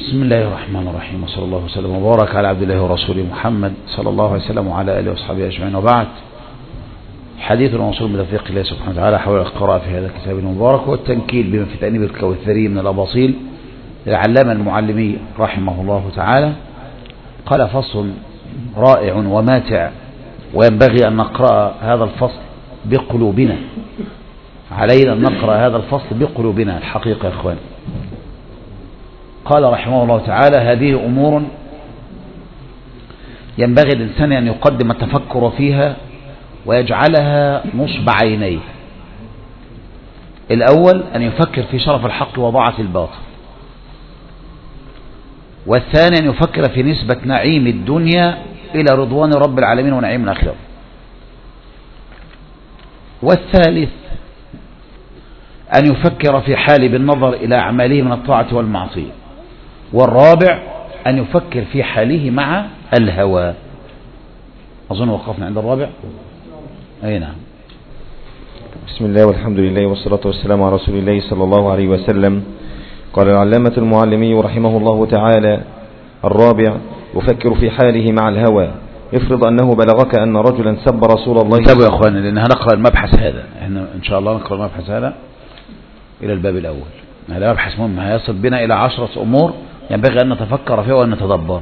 بسم الله الرحمن الرحيم، وصلى الله وسلم وبارك على عبد الله ورسوله محمد صلى الله عليه وسلم وعلى آله وصحبه أجمعين، وبعد. حديث وصول من توفيق الله سبحانه وتعالى حول القراءة في هذا الكتاب المبارك والتنكيل بما في تأنيب الكوثري من الأباطيل للعلامة المعلمي رحمه الله تعالى. قال: فصل رائع وماتع، وينبغي أن نقرأ هذا الفصل بقلوبنا، علينا أن نقرأ هذا الفصل بقلوبنا الحقيقة يا إخوان. قال رحمه الله تعالى: هذه أمور ينبغي الإنسان أن يقدم التفكر فيها ويجعلها نصب عينيه. الأول أن يفكر في شرف الحق وضاعة الباطل، والثاني أن يفكر في نسبة نعيم الدنيا إلى رضوان رب العالمين ونعيم الآخرة، والثالث أن يفكر في حال بالنظر إلى أعماله من الطاعة والمعصية، والرابع أن يفكر في حاله مع الهوى. أظن وقفنا عند الرابع. أي نعم. بسم الله والحمد لله والصلاة والسلام على رسول الله صلى الله عليه وسلم. قال العلامة المعلمي رحمه الله تعالى: الرابع يفكر في حاله مع الهوى. افرض أنه بلغك أن رجلا سب رسول الله. انتبهوا يا أخواني، لأن هنقرأ المبحث هذا، احنا إن شاء الله نقرأ المبحث هذا إلى الباب الأول. هذا مبحث مهم هيصل بنا إلى 10 أمور ينبغي أن نتفكر فيها وأن نتدبر.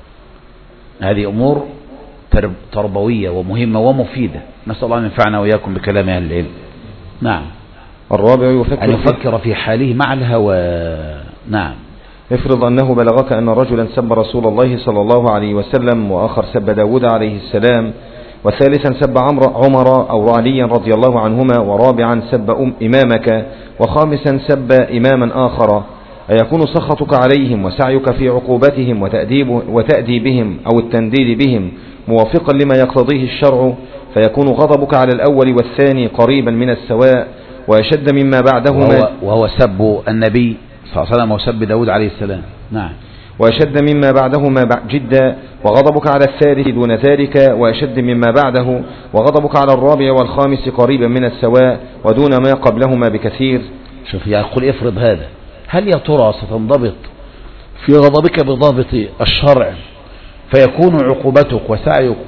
هذه أمور تربوية ومهمة ومفيدة، نسأل الله أن ينفعنا وإياكم بكلام أهل العلم. نعم. الرابع أن يفكر في حاله مع الهوى. نعم. افرض أنه بلغك أن رجلا سب رسول الله صلى الله عليه وسلم، وآخر سب داود عليه السلام، وثالثا سب عمر أو عليا رضي الله عنهما، ورابعا سب إمامك، وخامسا سب إماما آخر. أيكون سخطك عليهم وسعيك في عقوبتهم وتأديبهم أو التنديد بهم موافقا لما يقتضيه الشرع، فيكون غضبك على الأول والثاني قريبا من السواء ويشد مما بعدهما، وهو سب النبي صلى الله عليه وسلم وسب داود عليه السلام. نعم. ويشد مما بعدهما جدا، وغضبك على الثالث دون ذلك ويشد مما بعده، وغضبك على الرابع والخامس قريبا من السواء ودون ما قبلهما بكثير. شوف، يقول افرض هذا، هل يا ترى ستنضبط في غضبك بضابط الشرع فيكون عقوبتك وسعيك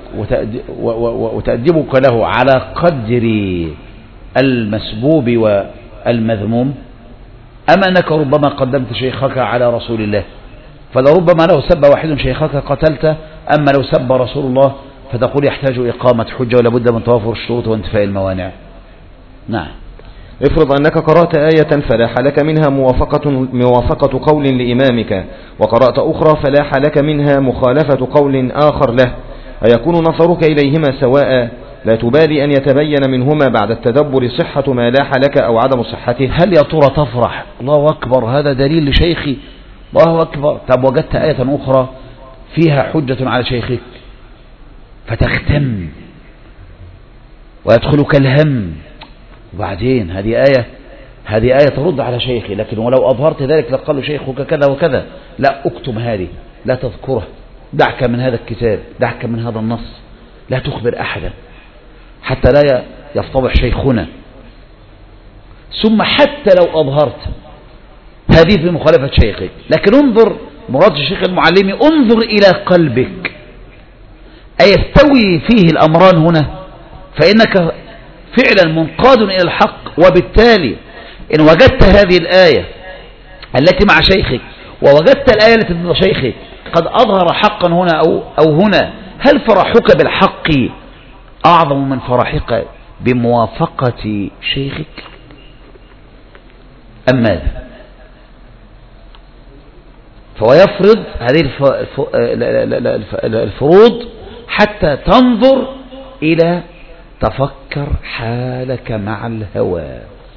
وتأديبك له على قدر المسبوب والمذموم، أم أنك ربما قدمت شيخك على رسول الله، فلربما لو سب واحد شيخك قتلته، أما لو سب رسول الله فتقول يحتاج إقامة حجة ولابد من توافر الشروط وانتفاء الموانع. نعم. افرض أنك قرأت آية فلاح لك منها موافقة قول لإمامك، وقرأت أخرى فلاح لك منها مخالفة قول آخر له، أيكون نظرك إليهما سواء، لا تبالي أن يتبين منهما بعد التدبر صحة ما لاح لك أو عدم صحته؟ هل يا ترى تفرح الله أكبر هذا دليل لشيخي، الله أكبر، طب وجدت آية أخرى فيها حجة على شيخك فتختم ويدخلك الهم، وبعدين هذه آية ترد على شيخي، لكن ولو أظهرت ذلك لقال له شيخك كذا وكذا، لا أكتم هذه، لا تذكره، دعك من هذا الكتاب، دعك من هذا النص، لا تخبر أحدا حتى لا يفتضح شيخنا. ثم حتى لو أظهرت هذه في مخالفة شيخك، لكن انظر مراد الشيخ المعلمي، انظر إلى قلبك أيستوي فيه الأمران هنا، فإنك فعلا منقاد إلى الحق. وبالتالي إن وجدت هذه الآية التي مع شيخك ووجدت الآية التي ضد شيخك قد أظهر حقا هنا أو هنا، هل فرحك بالحق أعظم من فرحك بموافقة شيخك أم ماذا؟ فهو يفرض هذه الفروض حتى تنظر إلى تفكر حالك مع الهوى،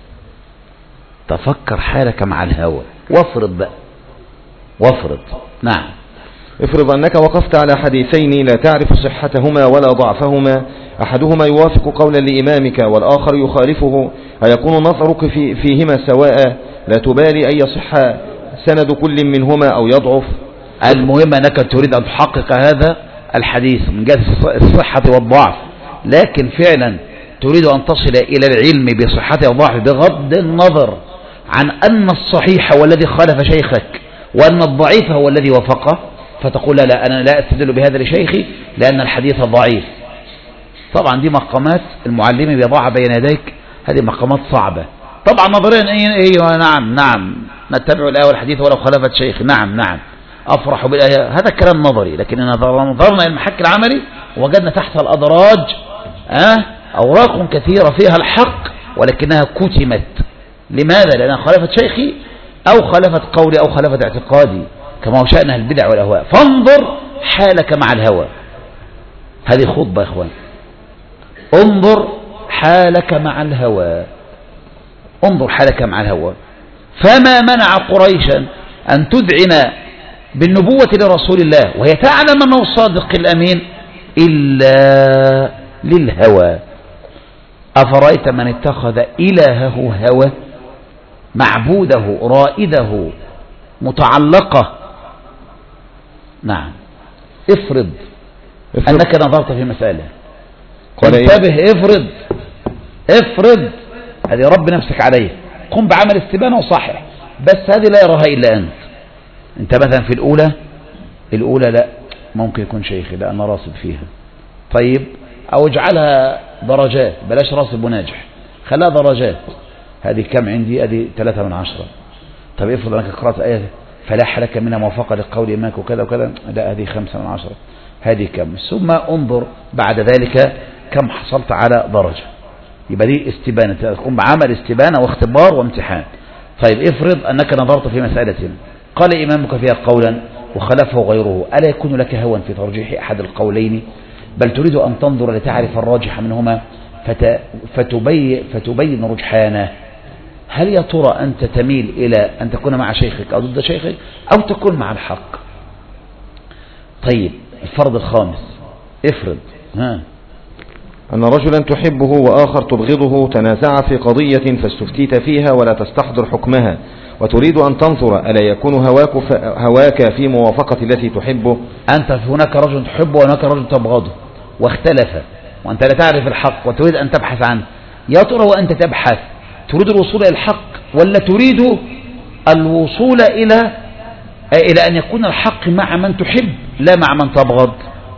تفكر حالك مع الهوى، وافرض بقى، وافرض. نعم. افرض أنك وقفت على حديثين لا تعرف صحتهما ولا ضعفهما، أحدهما يوافق قولا لإمامك والآخر يخالفه، أيكون نظرك فيهما سواء، لا تبالي أن يصح سند كل منهما أو يضعف؟ المهم أنك تريد أن تحقق هذا الحديث من جهة الصحة والضعف، لكن فعلا تريد أن تصل إلى العلم بصحته وضعفه بغض النظر عن أن الصحيح والذي خالف شيخك وأن الضعيف هو الذي وفقه، فتقول لا أنا لا أستدل بهذا لشيخي لأن الحديث ضعيف. طبعا دي مقامات المعلم بيضعها بين يديك، هذه مقامات صعبة. طبعا نظريا أيوة نعم نتبع الآية والحديث ولو خالفت شيخ، نعم أفرح بالآية، هذا كلام نظري. لكن نظرنا إلى المحك العملي وجدنا تحت الأدراج أوراق كثيرة فيها الحق ولكنها كتمت. لماذا؟ لأنها خالفت شيخي أو خالفت قولي أو خالفت اعتقادي، كما هو شأنها البدع والأهواء. فانظر حالك مع الهوى. هذه خطبة يا إخوان، انظر حالك مع الهوى، انظر حالك مع الهوى. فما منع قريشا أن تذعن بالنبوة لرسول الله وهي تعلم أنه الصادق الأمين إلا للهوى. أفرأيت من اتخذ إلهه هوى، معبوده رائده متعلقة. نعم، افرض أنك نظرت في مسألة، انتبه، افرض هذه رب نفسك عليه، قم بعمل استبانة وصحح، بس هذه لا يراها إلا أنت مثلا في الأولى لا ممكن يكون شيخي، لا أنا راصد فيها، طيب أو اجعلها درجات، بلاش راصد وناجح، خلاها درجات. هذه كم عندي؟ هذه 3 من 10. طب افرض أنك قرأت آية فلاح لك منها موافقة للقول إماك وكذا وكذا، لا هذه 5 من 10. هذه كم؟ ثم انظر بعد ذلك كم حصلت على درجة. يبقى دي استبانة، تقوم بعمل استبانة واختبار وامتحان. طيب افرض أنك نظرت في مسألة قال إمامك فيها قولا وخلفه غيره، ألا يكون لك هوى في ترجيح أحد القولين، بل تريد أن تنظر لتعرف الراجح منهما فتبين رجحانه. هل يا ترى أنت تميل إلى أن تكون مع شيخك أو ضد شيخك أو تكون مع الحق؟ طيب الفرض الخامس، افرض أن رجلا تحبه وآخر تبغضه تنازع في قضية فاستفتيت فيها ولا تستحضر حكمها وتريد أن تنظر ألا يكون هواك في موافقة التي تحبه. أنت هناك رجل تحبه وهناك رجل تبغضه واختلف وأنت لا تعرف الحق وتريد أن تبحث عنه، يا ترى وأنت تبحث تريد الوصول إلى الحق ولا تريد الوصول إلى أن يكون الحق مع من تحب لا مع من تبغض؟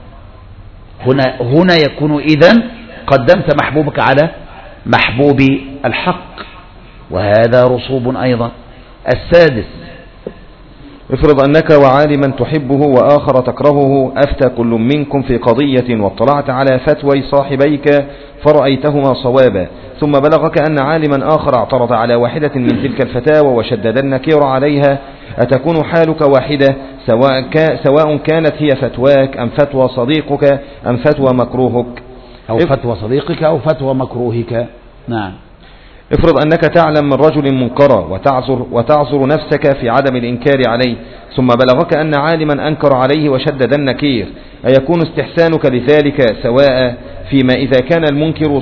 هنا يكون إذن قدمت محبوبك على محبوب الحق، وهذا رسوب أيضا. السادس، افرض أنك وعالما تحبه وآخر تكرهه أفتى كل منكم في قضية واطلعت على فتوى صاحبيك فرأيتهما صوابا، ثم بلغك أن عالما آخر اعترض على واحدة من تلك الفتاوى وشدد النكير عليها، أتكون حالك واحدة سواء كانت هي فتواك أم فتوى صديقك أم فتوى مكروهك أو فتوى صديقك أو فتوى مكروهك؟ نعم. افرض أنك تعلم من رجل منكرا وتعذر نفسك في عدم الإنكار عليه، ثم بلغك أن عالما أنكر عليه وشدد النكير، أيكون استحسانك لذلك سواء فيما إذا كان المنكر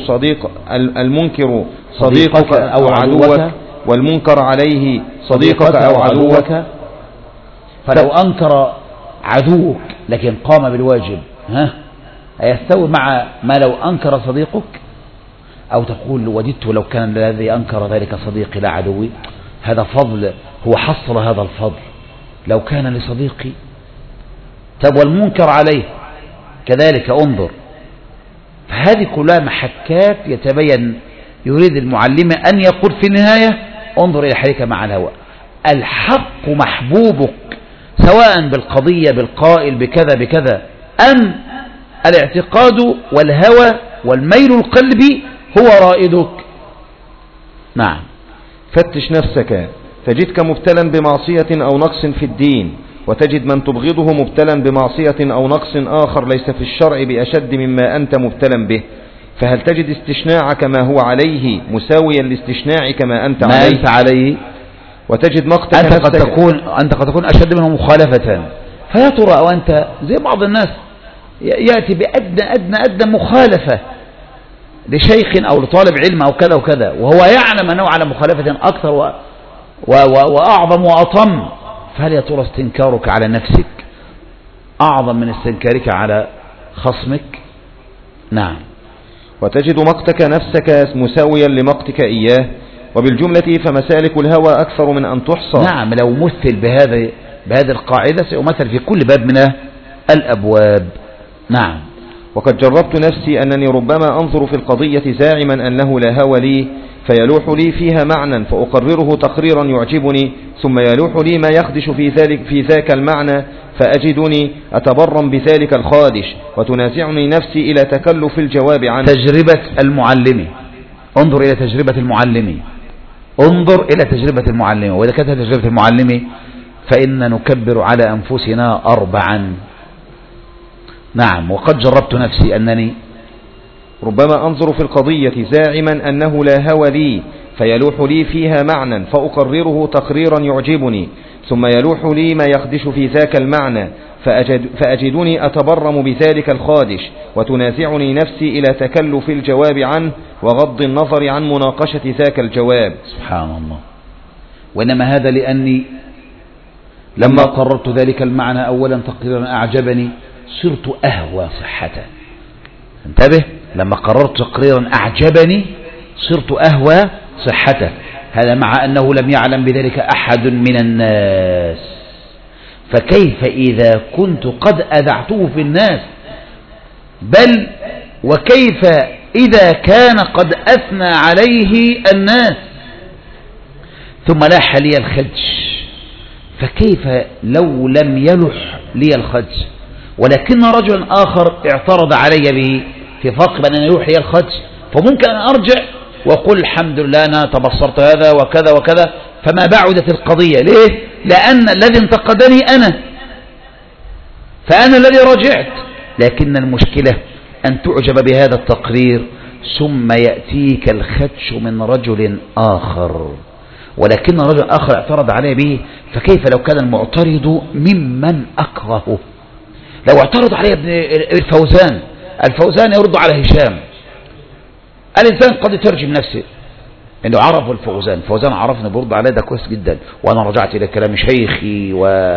صديقك أو عدوك والمنكر عليه صديقك أو عدوك؟ فلو أنكر عدوك لكن قام بالواجب هيستوي مع ما لو أنكر صديقك؟ أو تقول وددت لو كان الذي أنكر ذلك صديقي لا عدوي، هذا فضل، هو حصل هذا الفضل لو كان لصديقي. طب والمنكر عليه كذلك انظر. فهذه كلها محكات يتبين، يريد المعلم أن يقول في النهاية انظر إلى حالك مع الهوى. الحق محبوبك سواء بالقضية بالقائل بكذا بكذا أم الاعتقاد والهوى والميل القلبي هو رائدك. نعم. فتش نفسك تجدك مبتلا بمعصية أو نقص في الدين، وتجد من تبغضه مبتلا بمعصية أو نقص آخر ليس في الشرع بأشد مما أنت مبتلا به، فهل تجد استشناعك ما هو عليه مساويا لاستشناعك ما أنت عليه؟ وتجد مقتك أنت قد تكون أشد منه مخالفة، فيا ترى أو أنت زي بعض الناس يأتي بأدنى مخالفة لشيخ أو لطالب علم أو كذا وكذا، وهو يعلم أنه على مخالفة أكثر وأعظم وأطم، فهل يا ترى استنكارك على نفسك أعظم من استنكارك على خصمك؟ نعم. وتجد مقتك نفسك مساويا لمقتك إياه، وبالجملة فمسالك الهوى أكثر من أن تحصى. نعم. لو مثل بهذا بهذه القاعدة سيمثل في كل باب من الأبواب. نعم. وقد جربت نفسي أنني ربما أنظر في القضية زاعما أنه لا هوى لي، فيلوح لي فيها معنى فأقرره تقريرا يعجبني، ثم يلوح لي ما يخدش في ذاك المعنى فأجدني أتبرم بذلك الخادش، وتنازعني نفسي إلى تكلف الجواب عنه. تجربة المعلم، انظر إلى تجربة المعلم، انظر إلى تجربة المعلم. وإذا كانت تجربة المعلم فإن نكبر على أنفسنا 4. نعم. وقد جربت نفسي أنني ربما أنظر في القضية زاعما أنه لا هوى لي، فيلوح لي فيها معنى فأقرره تقريرا يعجبني، ثم يلوح لي ما يخدش في ذاك المعنى فأجدني أتبرم بذلك الخادش، وتنازعني نفسي إلى تكلف الجواب عنه وغض النظر عن مناقشة ذاك الجواب. سبحان الله. وإنما هذا لأني لما قررت ذلك المعنى أولا تقريرا أعجبني صرت أهوى صحته. انتبه، لما قررت تقريرا أعجبني صرت أهوى صحته. هذا مع أنه لم يعلم بذلك أحد من الناس، فكيف إذا كنت قد أذعته في الناس؟ بل وكيف إذا كان قد أثنى عليه الناس ثم لاح لي الخدش؟ فكيف لو لم يلح لي الخدش ولكن رجل آخر اعترض علي به في فرق بين أن يلوح لي الخدش، فممكن أن أرجع وقل الحمد لله أنا تبصرت هذا وكذا وكذا، فما بعدت القضية. ليه؟ لأن الذي انتقدني أنا، فأنا الذي رجعت. لكن المشكلة أن تعجب بهذا التقرير ثم يأتيك الخدش من رجل آخر، ولكن رجل آخر اعترض عليه به. فكيف لو كان المعترض ممن أكرهه؟ لو اعترض عليه الفوزان يرد على هشام. الإنسان قد يترجم نفسه إنه عرف الفوزان عرفني برد عليه، ده كويس جدا، وأنا رجعت إلى كلام شيخي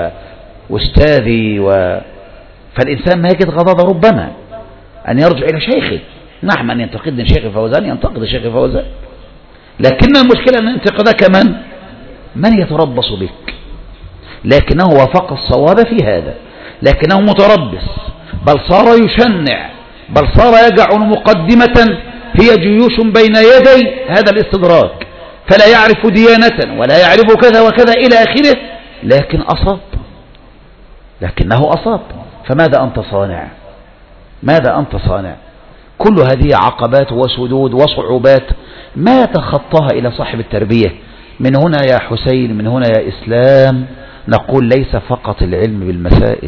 وأستاذي فالإنسان ما يجد غضاضة ربما أن يرجع إلى شيخه. نعم، أن ينتقدني شيخ الفوزان ينتقد شيخ الفوزان، لكن المشكلة أن انتقدك من يتربص بك، لكنه وافق الصواب في هذا، لكنه متربص، بل صار يشنع، بل صار يجعل مقدمة هي جيوش بين يدي هذا الاستدراك، فلا يعرف ديانة ولا يعرف كذا وكذا إلى آخره، لكنه أصاب. فماذا أنت صانع؟ ماذا أنت صانع؟ كل هذه عقبات وسدود وصعوبات ما تخطاها إلى صاحب التربية. من هنا يا حسين، من هنا يا إسلام، نقول ليس فقط العلم بالمسائل،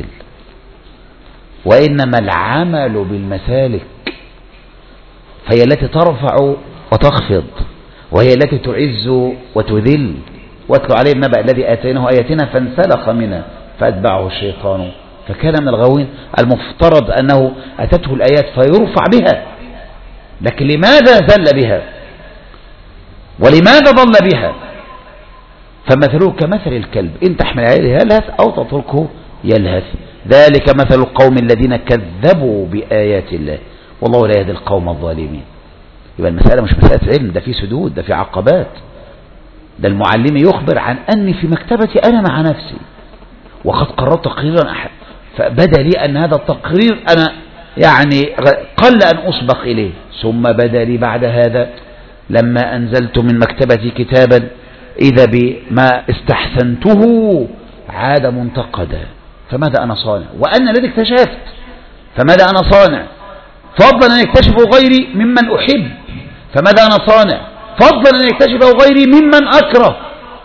وإنما العمل بالمسالك، فهي التي ترفع وتخفض، وهي التي تعز وتذل. واتلو عليه النبأ الذي آتيناه آياتنا فانسلخ منها فأتبعه الشيطان فكان من الغاوين. المفترض أنه أتته الآيات فيرفع بها، لكن لماذا زل بها ولماذا ضل بها؟ فمثله كمثل الكلب إن تحمل عليه يلهث أو تتركه يلهث، ذلك مثل القوم الذين كذبوا بآيات الله والله لا يهدي القوم الظالمين. يبقى المسألة مش مسألة علم، ده في سدود، ده في عقبات. ده المعلم يخبر عن أني في مكتبتي أنا مع نفسي وقد قررت تقريرا أحد، فبدأ لي أن هذا التقرير أنا يعني قل أن أسبق إليه، ثم بدأ لي بعد هذا لما أنزلت من مكتبتي كتابا إذا بما استحسنته عاد منتقدا. فماذا أنا صانع؟ وأنا الذي اكتشفت، فماذا أنا صانع؟ فضلا أن يكتشفه غيري ممن أحب، فماذا أنا صانع؟ فضلا أن يكتشفه غيري ممن أكره،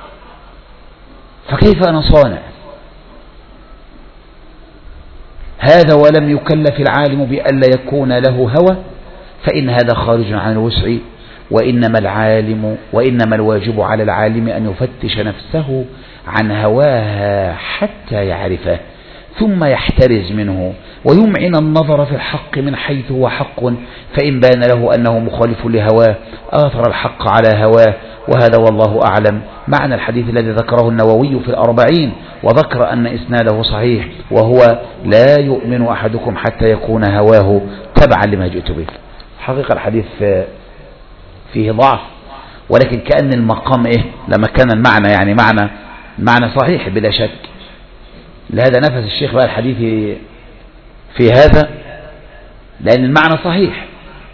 فكيف أنا صانع؟ هذا ولم يكلف العالم بألا يكون له هوى، فإن هذا خارج عن الوسع، وإنما الواجب على العالم أن يفتش نفسه عن هواها حتى يعرفه ثم يحترز منه ويمعن النظر في الحق من حيث هو حق، فإن بان له أنه مخالف لهواه آثر الحق على هواه، وهذا والله أعلم معنى الحديث الذي ذكره النووي في الأربعين، وذكر أن إسناده صحيح، وهو لا يؤمن أحدكم حتى يكون هواه تبعا لما جئت به. حقيقة الحديث فيه ضعف، ولكن كأن المقام لما كان المعنى يعني معنى صحيح بلا شك، لهذا نفس الشيخ بقى الحديث في هذا، لأن المعنى صحيح.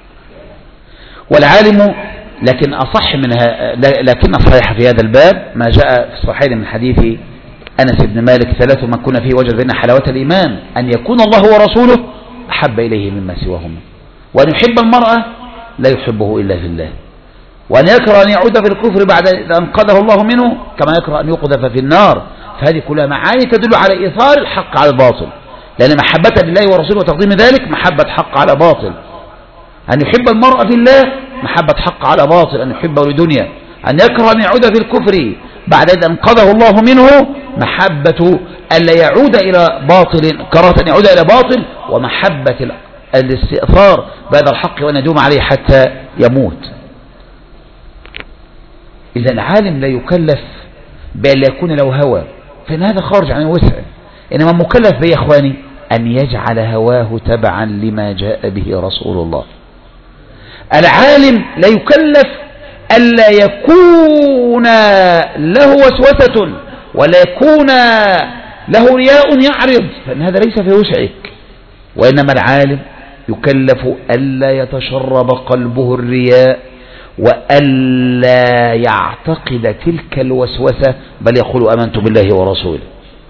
والعالم لكن أصح منها، لكن صحيح في هذا الباب ما جاء في الصحيحين من حديث أنس بن مالك: ثلاث من كنا فيه وجد بين حلاوة الإيمان، أن يكون الله ورسوله أحب إليه مما سواهما، وأن يحب المرأة لا يحبه إلا في الله، وأن يكره أن يعود في الكفر بعد أن أنقذه الله منه، كما يكره أن يقذف في النار. فهذه كلها معاني تدل على إيثار الحق على الباطل، لأن محبة لله ورسوله وتقديم ذلك محبة حق على باطل. أن يحب المرأة في الله محبة حق على باطل، أن يحبه لدنيا. أن يكره أن يعود في الكفر بعد أن أنقذه الله منه محبة ألا يعود إلى باطل، كراهة أن يعود إلى باطل، ومحبة الاستئثار بهذا الحق وأن يدوم عليه حتى يموت. إذا العالم لا يكلف بأن يكون له هوى، فإن هذا خارج عن الوسع. إنما مكلف به يا إخواني أن يجعل هواه تبعا لما جاء به رسول الله. العالم لا يكلف ألا يكون له وسوسة ولا يكون له رياء يعرض، فإن هذا ليس في وسعك. وإنما العالم يكلف ألا يتشرب قلبه الرياء، وألا يعتقد تلك الوسوسة، بل يقول آمنت بالله ورسوله.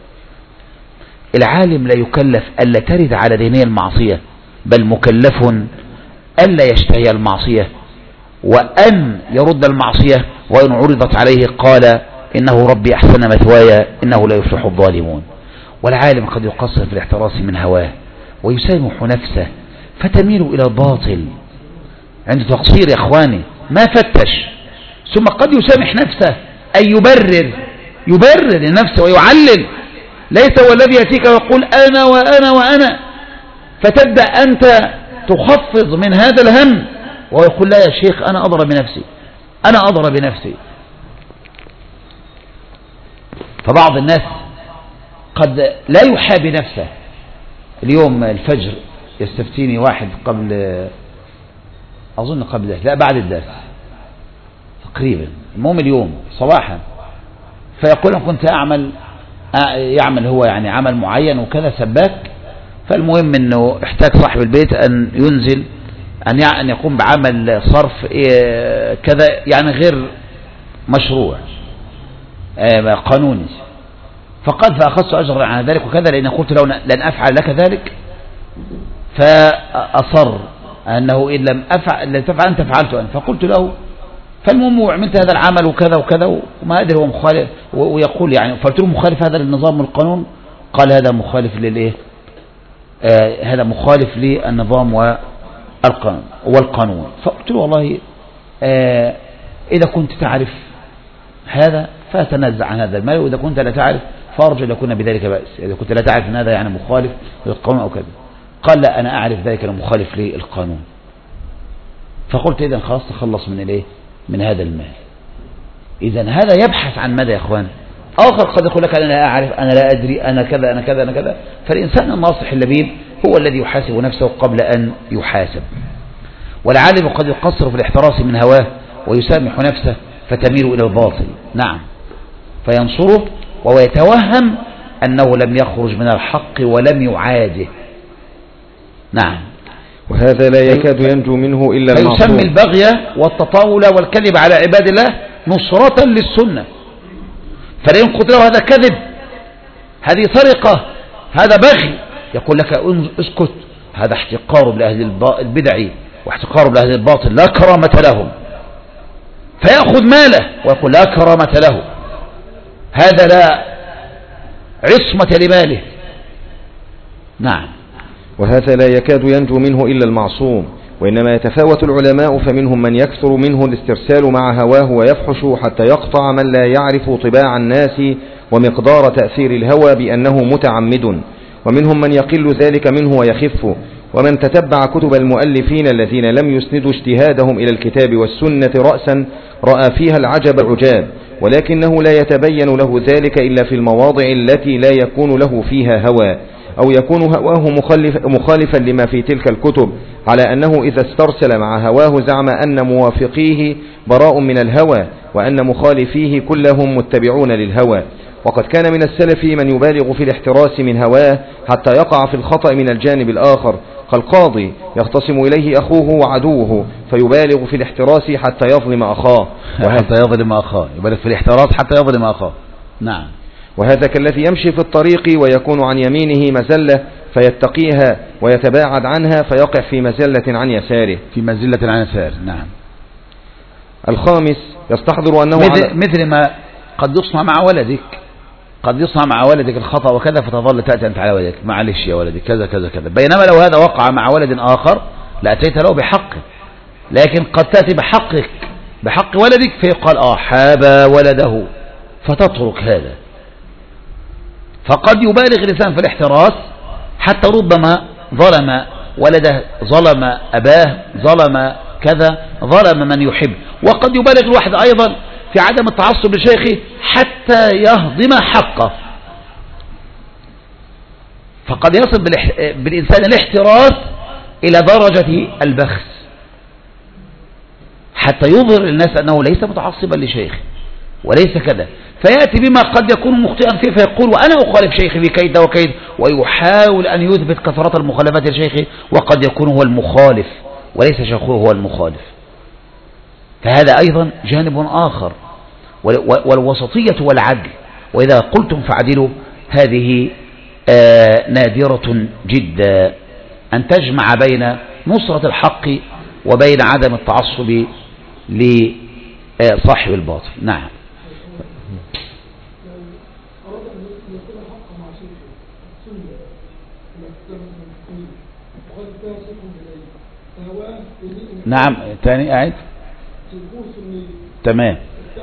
العالم لا يكلف ألا ترد على ذهنه المعصية، بل مكلف ألا يشتهي المعصية، وأن يرد المعصية، وإن عرضت عليه قال إنه ربي أحسن مثواي إنه لا يفلح الظالمون. والعالم قد يقصر في الاحتراس من هواه ويسامح نفسه فتميل إلى الباطل عند تقصير يا إخواني، ما فتش. ثم قد يسامح نفسه أي يبرر لنفسه ويعلل، ليس هو الذي يأتيك ويقول أنا وأنا وأنا، فتبدأ أنت تخفض من هذا الهم ويقول لا يا شيخ أنا أضرب بنفسي، أنا أضرب بنفسي. فبعض الناس قد لا يحابي نفسه. اليوم الفجر يستفتيني واحد أظن قبل لا بعد الدرس تقريبا، المهم اليوم صباحا، فيقول أنا كنت يعمل هو يعني عمل معين وكذا سباك، فالمهم أنه احتاج صاحب البيت أن ينزل أن يقوم بعمل صرف كذا يعني غير مشروع قانوني. فقال فأخذت أجرا عن ذلك وكذا، لأن قلت له لن أفعل لك ذلك، فأصر أنه إن لم تفعل أنت فعلت أنا. فقلت له فالمهم وعملت هذا العمل وكذا وكذا وما أدري هو مخالف، ويقول يعني فقلت له مخالف هذا للنظام والقانون؟ قال هذا مخالف للإيه؟ هذا مخالف للنظام والقانون. فقلت له والله إذا كنت تعرف هذا فتنزع عن هذا المال، وإذا كنت لا تعرف فأرجو أن يكون بذلك بأس، إذا كنت لا تعرف أن هذا يعني مخالف للقانون أو كذا. قال لا أنا أعرف ذلك أنه مخالف للقانون. فقلت إذن خلاص تخلص من الإيه؟ من هذا المال. إذن هذا يبحث عن ماذا يا أخوان؟ آخر قد يقول لك أنا لا أعرف، أنا لا أدري، أنا كذا أنا كذا أنا كذا. فالإنسان الناصح اللبيب هو الذي يحاسب نفسه قبل أن يحاسب. والعالم قد يقصر في الاحتراس من هواه ويسامح نفسه فتميل إلى الباطل، نعم، فينصره وهو يتوهم أنه لم يخرج من الحق ولم يعاده، نعم. وهذا لا يكاد ينجو منه إلا المعصوم. فيسمي البغي والتطاول والكذب على عباد الله نصرة للسنة. فلئن قلت له هذا كذب، هذه سرقة، هذا بغي، يقول لك اسكت، هذا احتقار لأهل البدع واحتقار لأهل الباطل، لا كرامة لهم. فيأخذ ماله ويقول لا كرامة له، هذا لا عصمة لماله، نعم. وهذا لا يكاد ينجو منه إلا المعصوم. وإنما يتفاوت العلماء، فمنهم من يكثر منه الاسترسال مع هواه ويفحش حتى يقطع من لا يعرف طباع الناس ومقدار تأثير الهوى بأنه متعمد، ومنهم من يقل ذلك منه ويخف. ومن تتبع كتب المؤلفين الذين لم يسندوا اجتهادهم إلى الكتاب والسنة رأسا رأى فيها العجب العجاب، ولكنه لا يتبين له ذلك إلا في المواضع التي لا يكون له فيها هوى، أو يكون هواه مخالفا لما في تلك الكتب، على أنه إذا استرسل مع هواه زعم أن موافقيه براء من الهوى، وأن مخالفيه كلهم متبعون للهوى. وقد كان من السلف من يبالغ في الاحتراس من هواه حتى يقع في الخطأ من الجانب الآخر، كالقاضي يختصم إليه أخوه وعدوه فيبالغ في الاحتراس حتى يظلم أخاه، يبالغ في الاحتراس حتى يظلم أخاه. نعم. وهذا كالذي يمشي في الطريق ويكون عن يمينه مزلة فيتقيها ويتباعد عنها فيقع في مزلة عن يساره. نعم. الخامس يستحضر أنه مثل ما قد يصنع مع ولدك الخطأ وكذا، فتظل تأتي أنت على ولدك، معلش يا ولدي كذا كذا كذا، بينما لو هذا وقع مع ولد آخر لأتيت له بحقه، لكن قد تأتي بحق ولدك فيقال حاب ولده فتترك هذا. فقد يبالغ الإنسان في الاحتراس حتى ربما ظلم ولده، ظلم أباه، ظلم كذا، ظلم من يحب. وقد يبالغ الواحد أيضا في عدم التعصب لشيخه حتى يهضم حقه. فقد يصل بالإنسان الاحتراس إلى درجة البخس حتى يظهر للناس أنه ليس متعصبا لشيخه وليس كذا، فيأتي بما قد يكون مخطئا فيه فيقول وأنا أخالف شيخي في كيد وكيد، ويحاول أن يثبت كثرة المخالفات لشيخه، وقد يكون هو المخالف وليس شيخه هو المخالف. فهذا أيضا جانب آخر. والوسطية والعدل، وإذا قلتم فعدلوا، هذه نادرة جدا أن تجمع بين نصرة الحق وبين عدم التعصب لصاحب الباطل. نعم. نعم. تاني قاعد. تمام.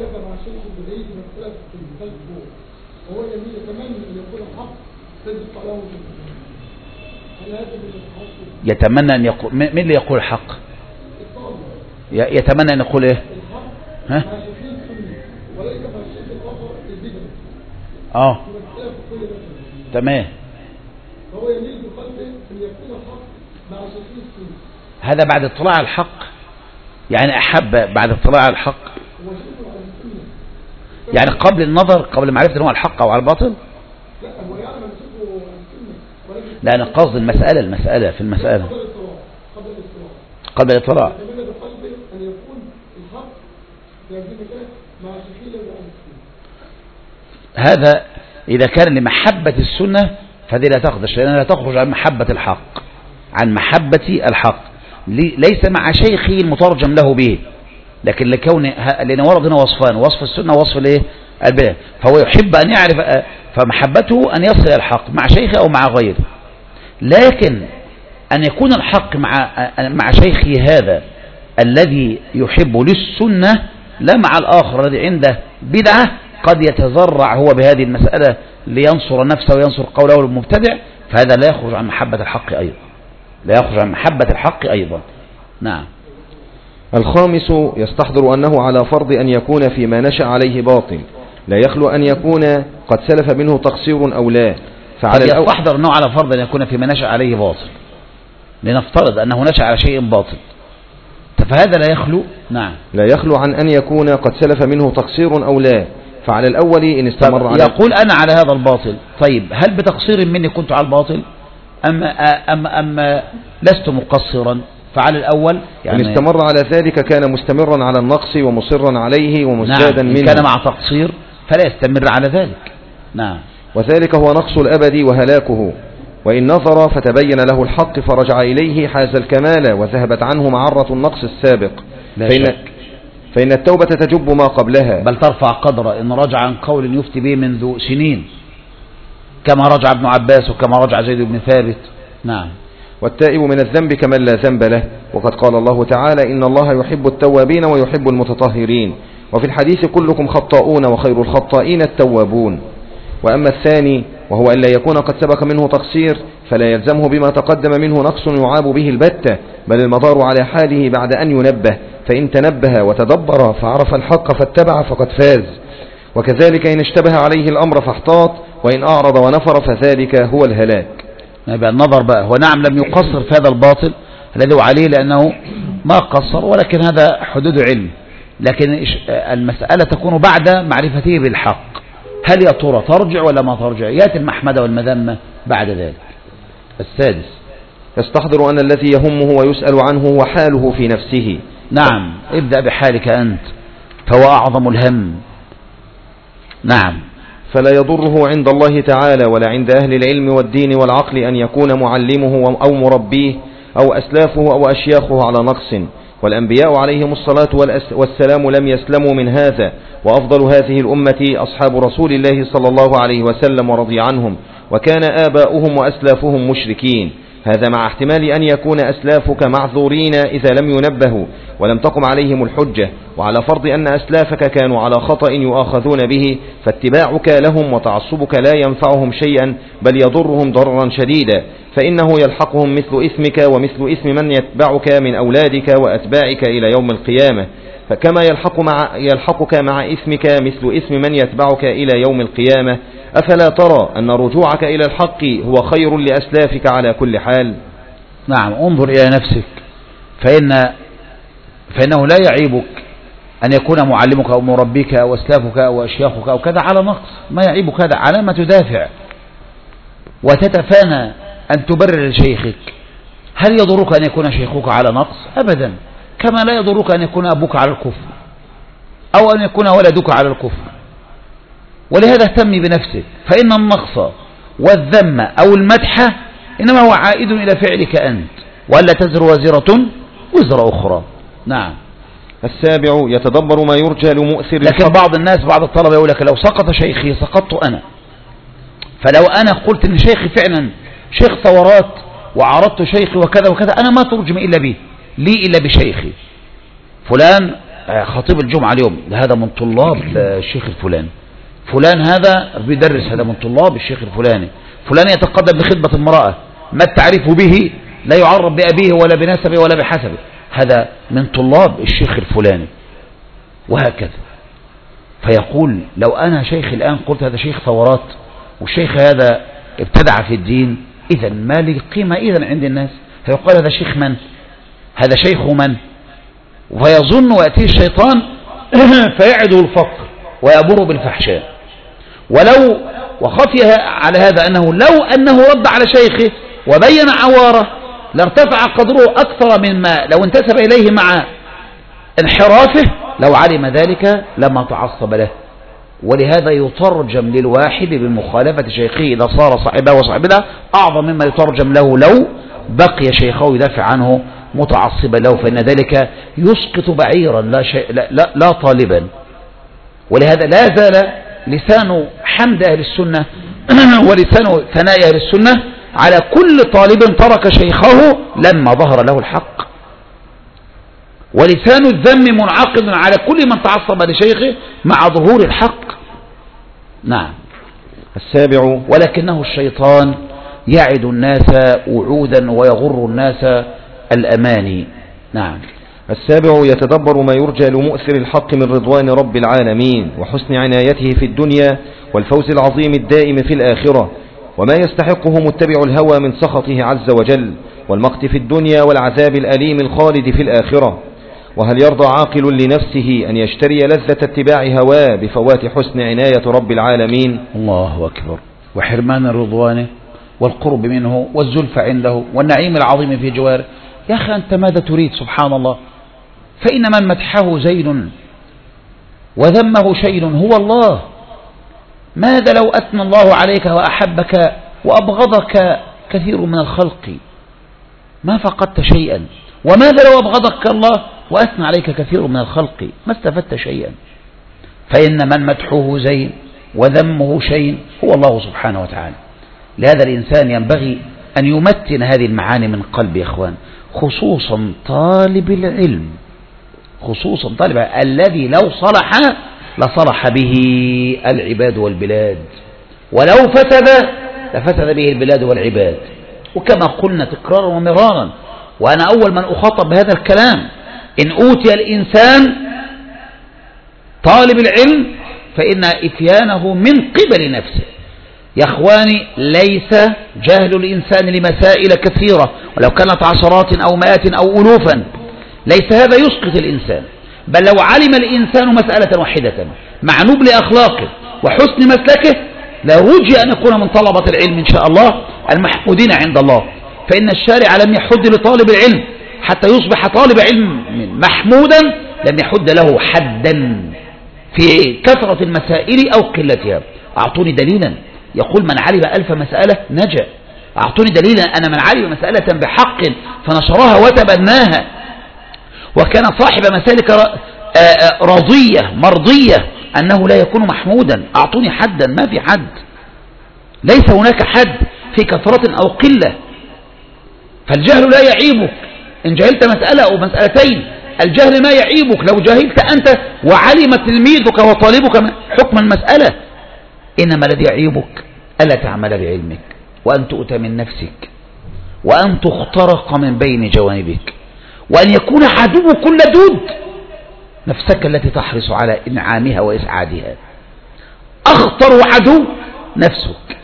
يتمنى أن يقول، من اللي يقول الحق؟ يتمنى أن يقول إيه؟ ها؟ تمام. هذا بعد اطلاع على الحق، يعني أحب بعد اطلاع على الحق، يعني قبل النظر، قبل معرفة أنه الحق أو على الباطل. لا، أنا قصد المسألة في المسألة قبل الاطلاع. هذا إذا كان لمحبة السنة فهذه لا تخرج، لأنها لا تخرج عن محبة الحق، ليس مع شيخه المترجم له به، لكن لأن ورد هنا وصفان، وصف السنة ووصف البدع، فهو يحب أن يعرف، فمحبته أن يصل إلى الحق مع شيخه أو مع غيره. لكن أن يكون الحق مع شيخه هذا الذي يحب للسنة لا مع الآخر الذي عنده بدعة، قد يتزرع هو بهذه المسألة لينصر نفسه وينصر قوله المبتدع، فهذا لا يخرج عن محبة الحق أيضا. نعم. الخامس يستحضر أنه على فرض أن يكون فيما نشأ عليه باطل، لا يخلو أن يكون قد سلف منه تقصير أو لا. يستحضر أنه على فرض أن يكون فيما نشأ عليه باطل، لنفترض أنه نشأ على شيء باطل، فهذا لا يخلو. نعم. لا يخلو عن أن يكون قد سلف منه تقصير أو لا، فعلى الأول إن استمر على يقول أنا على هذا الباطل، طيب هل بتقصير مني كنت على الباطل أم لست مقصرا؟ فعلى الأول يعني إن استمر على ذلك كان مستمرا على النقص ومصرا عليه ومزدادا منه. إن كان مع تقصير فلا يستمر على ذلك. نعم. وذلك هو نقص الأبد وهلاكه، وإن نظر فتبين له الحق فرجع إليه حاز الكمال وذهبت عنه معرة النقص السابق، فإن التوبة تجب ما قبلها، بل ترفع قدره إن رجع عن قول يفتي به منذ سنين، كما رجع ابن عباس وكما رجع زيد بن ثابت. نعم. والتائب من الذنب كمن لا ذنب له، وقد قال الله تعالى إن الله يحب التوابين ويحب المتطهرين، وفي الحديث كلكم خطاؤون وخير الخطائين التوابون. وأما الثاني وهو أن لا يكون قد سبق منه تقصير فلا يلزمه بما تقدم منه نقص يعاب به البتة، بل المدار على حاله بعد أن ينبه، فإن تنبه وتدبر فعرف الحق فاتبع فقد فاز، وكذلك إن اشتبه عليه الأمر فاحتاط، وإن أعرض ونفر فذلك هو الهلاك. يبقى النظر بقى، هو نعم لم يقصر في هذا الباطل الذي هو عليه لأنه ما قصر، ولكن هذا حدود علم، لكن المسألة تكون بعد معرفته بالحق، هل يا ترى ترجع ولا ما ترجع؟ يأتي المحمدة والمذمة بعد ذلك. السادس يستحضر أن الذي يهمه ويسأل عنه هو حاله في نفسه. نعم، ابدأ بحالك أنت فهو أعظم الهم. نعم. فلا يضره عند الله تعالى ولا عند أهل العلم والدين والعقل أن يكون معلمه أو مربيه أو أسلافه أو أشياخه على نقص، والأنبياء عليهم الصلاة والسلام لم يسلموا من هذا، وأفضل هذه الأمة أصحاب رسول الله صلى الله عليه وسلم ورضي عنهم، وكان آباؤهم وأسلافهم مشركين. هذا مع احتمال أن يكون أسلافك معذورين إذا لم ينبهوا ولم تقم عليهم الحجة، وعلى فرض أن أسلافك كانوا على خطأ يؤاخذون به، فاتباعك لهم وتعصبك لا ينفعهم شيئا بل يضرهم ضررا شديدا، فإنه يلحقهم مثل إثمك ومثل إثم من يتبعك من أولادك وأتباعك إلى يوم القيامة. فكما يلحقك مع إثمك مثل إثم من يتبعك إلى يوم القيامة، أفلا ترى أن رجوعك إلى الحق هو خير لأسلافك على كل حال؟ نعم، انظر إلى نفسك، فإنه لا يعيبك أن يكون معلمك أو مربيك أو أسلافك أو أشياخك أو كذا على نقص، ما يعيبك هذا، على ما تدافع وتتفانى أن تبرر لشيخك. هل يضرك أن يكون شيخك على نقص؟ أبدا، كما لا يضرك أن يكون أبوك على الكفر أو أن يكون ولدك على الكفر. ولهذا اهتم بنفسك، فإن النقص والذم أو المدح إنما هو عائد إلى فعلك أنت، وألا تزر وزرة وزر أخرى. نعم. السابع يتدبر ما يرجى لمؤثر لكن بعض الناس، بعض الطلبة يقول لك لو سقط شيخي سقطت أنا، فلو أنا قلت إن شيخي فعلا شيخ ثورات وعرضت شيخي وكذا وكذا، أنا ما ترجم إلا به، لي إلا بشيخي فلان خطيب الجمعة اليوم، هذا من طلاب الشيخ الفلاني، فلان هذا بيدرس، هذا من طلاب الشيخ الفلاني، فلان يتقدم بخدمة امرأة ما التعريف به، لا يعرف بأبيه ولا بنسبه ولا بحسبه، هذا من طلاب الشيخ الفلاني، وهكذا. فيقول لو أنا شيخ الآن قلت هذا شيخ ثورات والشيخ هذا ابتدع في الدين، إذا ما لي قيمة إذن عند الناس، فيقال هذا شيخ من؟ هذا شيخ من؟ ويظن ويأتيه الشيطان فيعده الفقر ويأمره بالفحشاء. ولو وخفي على هذا أنه لو أنه رد على شيخه وبين عواره لارتفع قدره أكثر مما لو انتسب إليه مع انحرافه، لو علم ذلك لما تعصب له. ولهذا يترجم للواحد بمخالفة شيخه إذا صار صاحبه وصاحبه أعظم مما يترجم له لو بقي شيخه يدافع عنه متعصبا له، فإن ذلك يسقط بعيرا لا طالبا. ولهذا لا زال لسان حمد أهل السنة ولسان ثناء أهل السنة على كل طالب ترك شيخه لما ظهر له الحق، ولسان الذم منعقد على كل من تعصب لشيخه مع ظهور الحق. نعم. السابع ولكنه الشيطان يعد الناس وعودا ويغر الناس الأماني. نعم. السابع يتدبر ما يرجى لمؤثر الحق من رضوان رب العالمين وحسن عنايته في الدنيا والفوز العظيم الدائم في الآخرة، وما يستحقه متبع الهوى من سخطه عز وجل والمقت في الدنيا والعذاب الأليم الخالد في الآخرة. وهل يرضى عاقل لنفسه أن يشتري لذة اتباع هواه بفوات حسن عناية رب العالمين؟ الله أكبر. وحرمان رضوانه والقرب منه والزلف عنده والنعيم العظيم في جواره. يا أخي أنت ماذا تريد؟ سبحان الله. فإن من مدحه زين وذمه شين هو الله. ماذا لو أثنى الله عليك وأحبك وأبغضك كثير من الخلق؟ ما فقدت شيئا. وماذا لو أبغضك الله وأثنى عليك كثير من الخلق؟ ما استفدت شيئا. فإن من مدحه زين وذمه شين هو الله سبحانه وتعالى. لهذا الإنسان ينبغي أن يمتن هذه المعاني من قلب يا إخوان، خصوصا طالب العلم، خصوصا طالب الذي لو صلح لصلح به العباد والبلاد، ولو فسد لفسد به البلاد والعباد. وكما قلنا تكرارا ومرارا، وأنا أول من أخاطب بهذا الكلام، إن أوتي الإنسان طالب العلم فإن إتيانه من قبل نفسه. يا أخواني ليس جهل الإنسان لمسائل كثيرة ولو كانت عشرات أو مئات أو ألوفا، ليس هذا يسقط الإنسان، بل لو علم الإنسان مسألة واحدة مع نبل أخلاقه وحسن مسلكه لرجي أن يكون من طلبة العلم إن شاء الله المحمودين عند الله. فإن الشارع لم يحد لطالب العلم حتى يصبح طالب علم محمودا، لم يحد له حدا في كثرة المسائل أو قلتها. أعطوني دليلا يقول من علم 1000 مسألة نجا. أعطوني دليلا أن من علم مسألة بحق فنشرها وتبناها وكان صاحب مسالك رضية مرضية أنه لا يكون محمودا. أعطوني حدا، ما في حد، ليس هناك حد في كثرة أو قلة. فالجهل لا يعيبك إن جهلت مسألة أو مسألتين، الجهل ما يعيبك لو جهلت أنت وعلم تلميذك وطالبك حكم المسألة. إنما الذي يعيبك ألا تعمل بعلمك وأن تؤتى من نفسك وأن تخترق من بين جوانبك وأن يكون عدو كل دود نفسك التي تحرص على إنعامها وإسعادها. أخطر عدو نفسك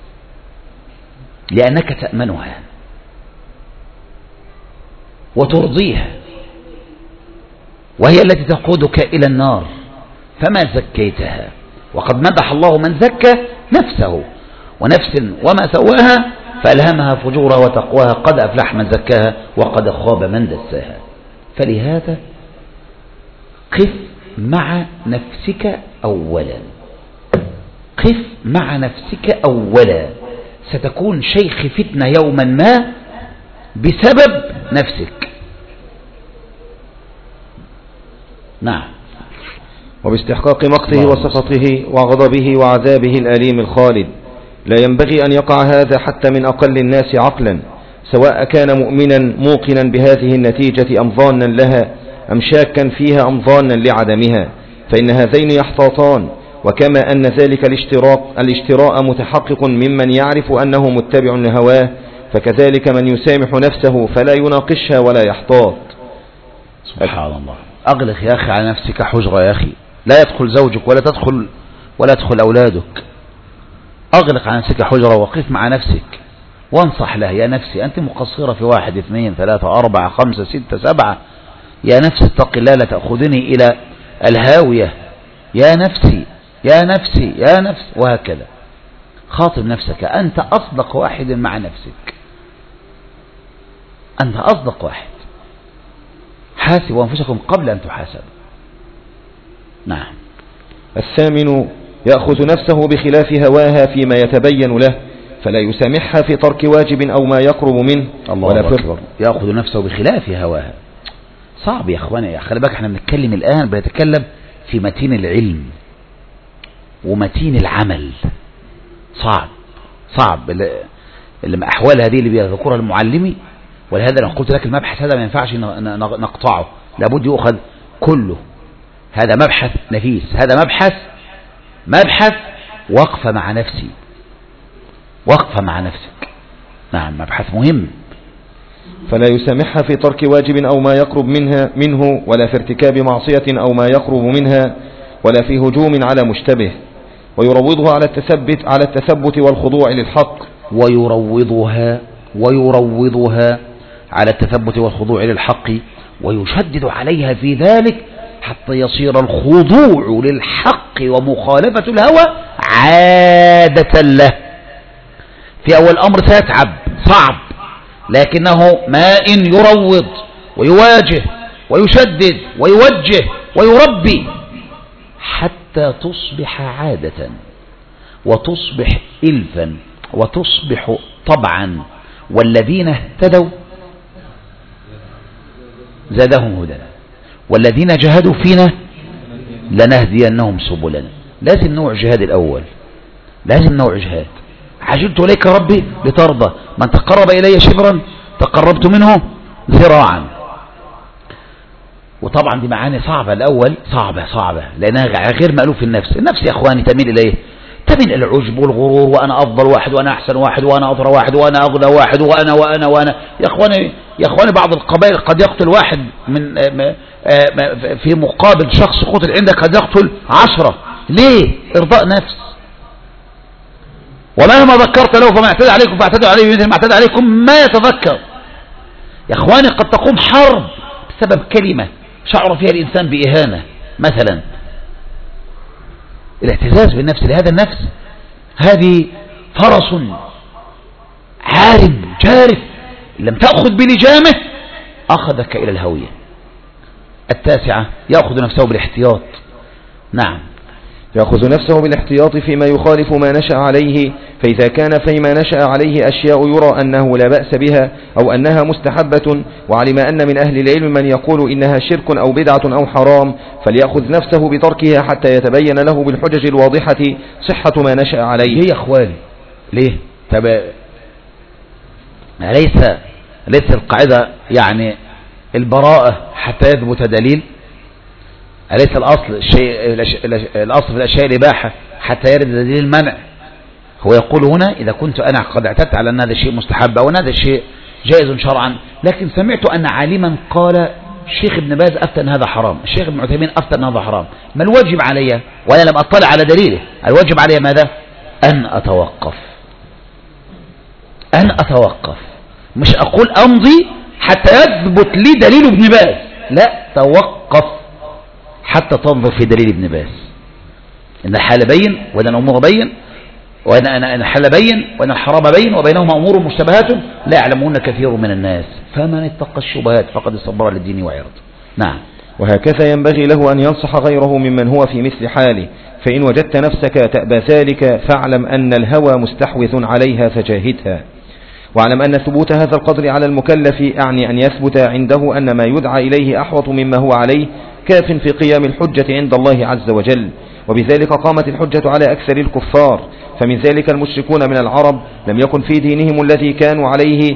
لأنك تأمنها وترضيها وهي التي تقودك إلى النار فما زكيتها. وقد مدح الله من زكى نفسه ونفس وما سواها فألهمها فجورها وتقواها قد أفلح من زكاها وقد خاب من دساها. فلهذا قف مع نفسك أولا، قف مع نفسك أولا. ستكون شيخ فتنة يوما ما بسبب نفسك. نعم. وباستحقاق مقته وسخطه وغضبه وعذابه الأليم الخالد. لا ينبغي أن يقع هذا حتى من أقل الناس عقلا، سواء كان مؤمنا موقنا بهذه النتيجة أم ظانا لها أم شاكا فيها أم ظانا لعدمها، فإن هذين يحتاطان. وكما أن ذلك الاشتراء متحقق ممن يعرف أنه متبع لهواه، فكذلك من يسامح نفسه فلا يناقشها ولا يحتاط. سبحان الله. أغلق يا أخي على نفسك حجرة يا أخي، لا يدخل زوجك ولا تدخل أولادك. أغلق على نفسك حجرة وقف مع نفسك وانصح له. يا نفسي أنت مقصرة في 1 2 3 4 5 6 7. يا نفس اتق الله لا تأخذني إلى الهاوية. يا نفسي يا نفسي يا نفس، وهكذا. خاطب نفسك، أنت أصدق واحد مع نفسك، أنت أصدق واحد. حاسبوا أنفسكم قبل أن تحاسبوا. نعم. الثامن يأخذ نفسه بخلاف هواها فيما يتبين له، فلا يسامحها في ترك واجب أو ما يقرب منه. الله أكبر. يأخذ نفسه بخلاف هواها. صعب يا أخواني، يا خلي بالك احنا بنتكلم الآن، بنتكلم في متين العلم ومتين العمل. صعب اللي أحوال هذه اللي بيذكرها المعلمي. ولهذا أنا قلت لك المبحث هذا ما ينفعش نقطعه، لابد يؤخذ كله. هذا مبحث نفيس، هذا مبحث وقفة مع نفسي، وقفة مع نفسك. نعم، مبحث مهم. فلا يسامحها في ترك واجب أو ما يقرب منه، ولا في ارتكاب معصية أو ما يقرب منها، ولا في هجوم على مشتبه. ويروضها على التثبت والخضوع للحق. ويروضها على التثبت والخضوع للحق، ويشدد عليها في ذلك حتى يصير الخضوع للحق ومخالفة الهوى عادة له. في أول أمر سيتعب، صعب، لكنه ما إن يروض ويواجه ويشدد ويوجه ويربي حتى تصبح عادة وتصبح إلفا وتصبح طبعا. والذين اهتدوا زادهم هدى والذين جاهدوا فينا لنهدينهم سبلنا. لازم نوع جهاد الأول، لازم نوع جهاد. عجلت إليك ربي لترضى، من تقرب إلي شبرا تقربت منه ذراعا. وطبعا دي معاني صعبة. الأول صعبة لأنها غير مألوف النفس. النفس يا أخواني تميل إليه، تميل إلى العجب والغرور، وأنا أفضل واحد وأنا أحسن واحد وأنا أضرى واحد وأنا أغنى واحد وأنا. يا إخواني بعض القبائل قد يقتل واحد من في مقابل شخص قتل عندك قد يقتل 10. ليه؟ إرضاء نفس. ومهما ذكرت له فما اعتدى عليكم فاعتدوا عليه مثل ما اعتدى عليكم ما يتذكر. يا إخواني قد تقوم حرب بسبب كلمة شعر فيها الإنسان بإهانة مثلا. الاعتزاز بالنفس لهذا النفس هذه فرس عارب جارف، لم تأخذ بلجامه أخذك إلى الهوية. 9 يأخذ نفسه بالاحتياط. نعم، يأخذ نفسه بالاحتياط فيما يخالف ما نشأ عليه، فإذا كان فيما نشأ عليه أشياء يرى أنه لا بأس بها أو أنها مستحبة، وعلم أن من أهل العلم من يقول إنها شرك أو بدعة أو حرام، فليأخذ نفسه بتركها حتى يتبين له بالحجج الواضحة صحة ما نشأ عليه. ليه يا أخواني؟ ليه؟ ليس القاعدة يعني البراءة حتى يثبت دليل؟ أليس الأصل الأصل في الأشياء الإباحة حتى يرد دليل المنع؟ هو يقول هنا إذا كنت أنا قد اعتدت على أن هذا الشيء مستحب أو أن هذا الشيء جائز شرعا، لكن سمعت أن عالما قال الشيخ ابن باز أفتى أن هذا حرام، الشيخ ابن عثيمين أفتى أن هذا حرام، ما الواجب علي وأنا لم أطلع على دليله؟ الواجب علي ماذا؟ أن أتوقف، مش أقول أمضي حتى يثبت لي دليل ابن باز، لا، توقف حتى تنظر في دليل ابن باز. إن الحال بين وإن الأمور بين وإن الحال بين وإن الحرام بين وبينهما أمور مشتبهات لا يعلمون كثير من الناس، فمن اتقى الشبهات فقد استبرأ للدين وعرض. نعم. وهكذا ينبغي له أن ينصح غيره ممن هو في مثل حاله، فإن وجدت نفسك تأبى ذلك فاعلم أن الهوى مستحوذ عليها فجاهدها. واعلم أن ثبوت هذا القدر على المكلف أعني أن يثبت عنده أن ما يدعى إليه أحوط مما هو عليه كاف في قيام الحجة عند الله عز وجل، وبذلك قامت الحجة على أكثر الكفار، فمن ذلك المشركون من العرب لم يكن في دينهم الذي كانوا عليه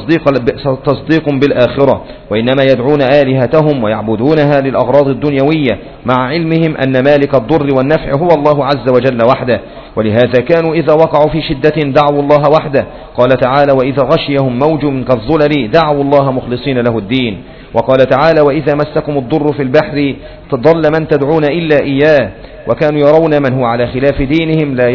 تصديق بالآخرة، وإنما يدعون آلهتهم ويعبدونها للأغراض الدنيوية مع علمهم أن مالك الضر والنفع هو الله عز وجل وحده، ولهذا كانوا إذا وقعوا في شدة دعوا الله وحده. قال تعالى: وإذا غشيهم موج كالظلل دعوا الله مخلصين له الدين. وقال تعالى: وإذا مسكم الضر في البحر ضل من تدعون إلا إياه. وكانوا يرون من هو على خلاف دينهم لا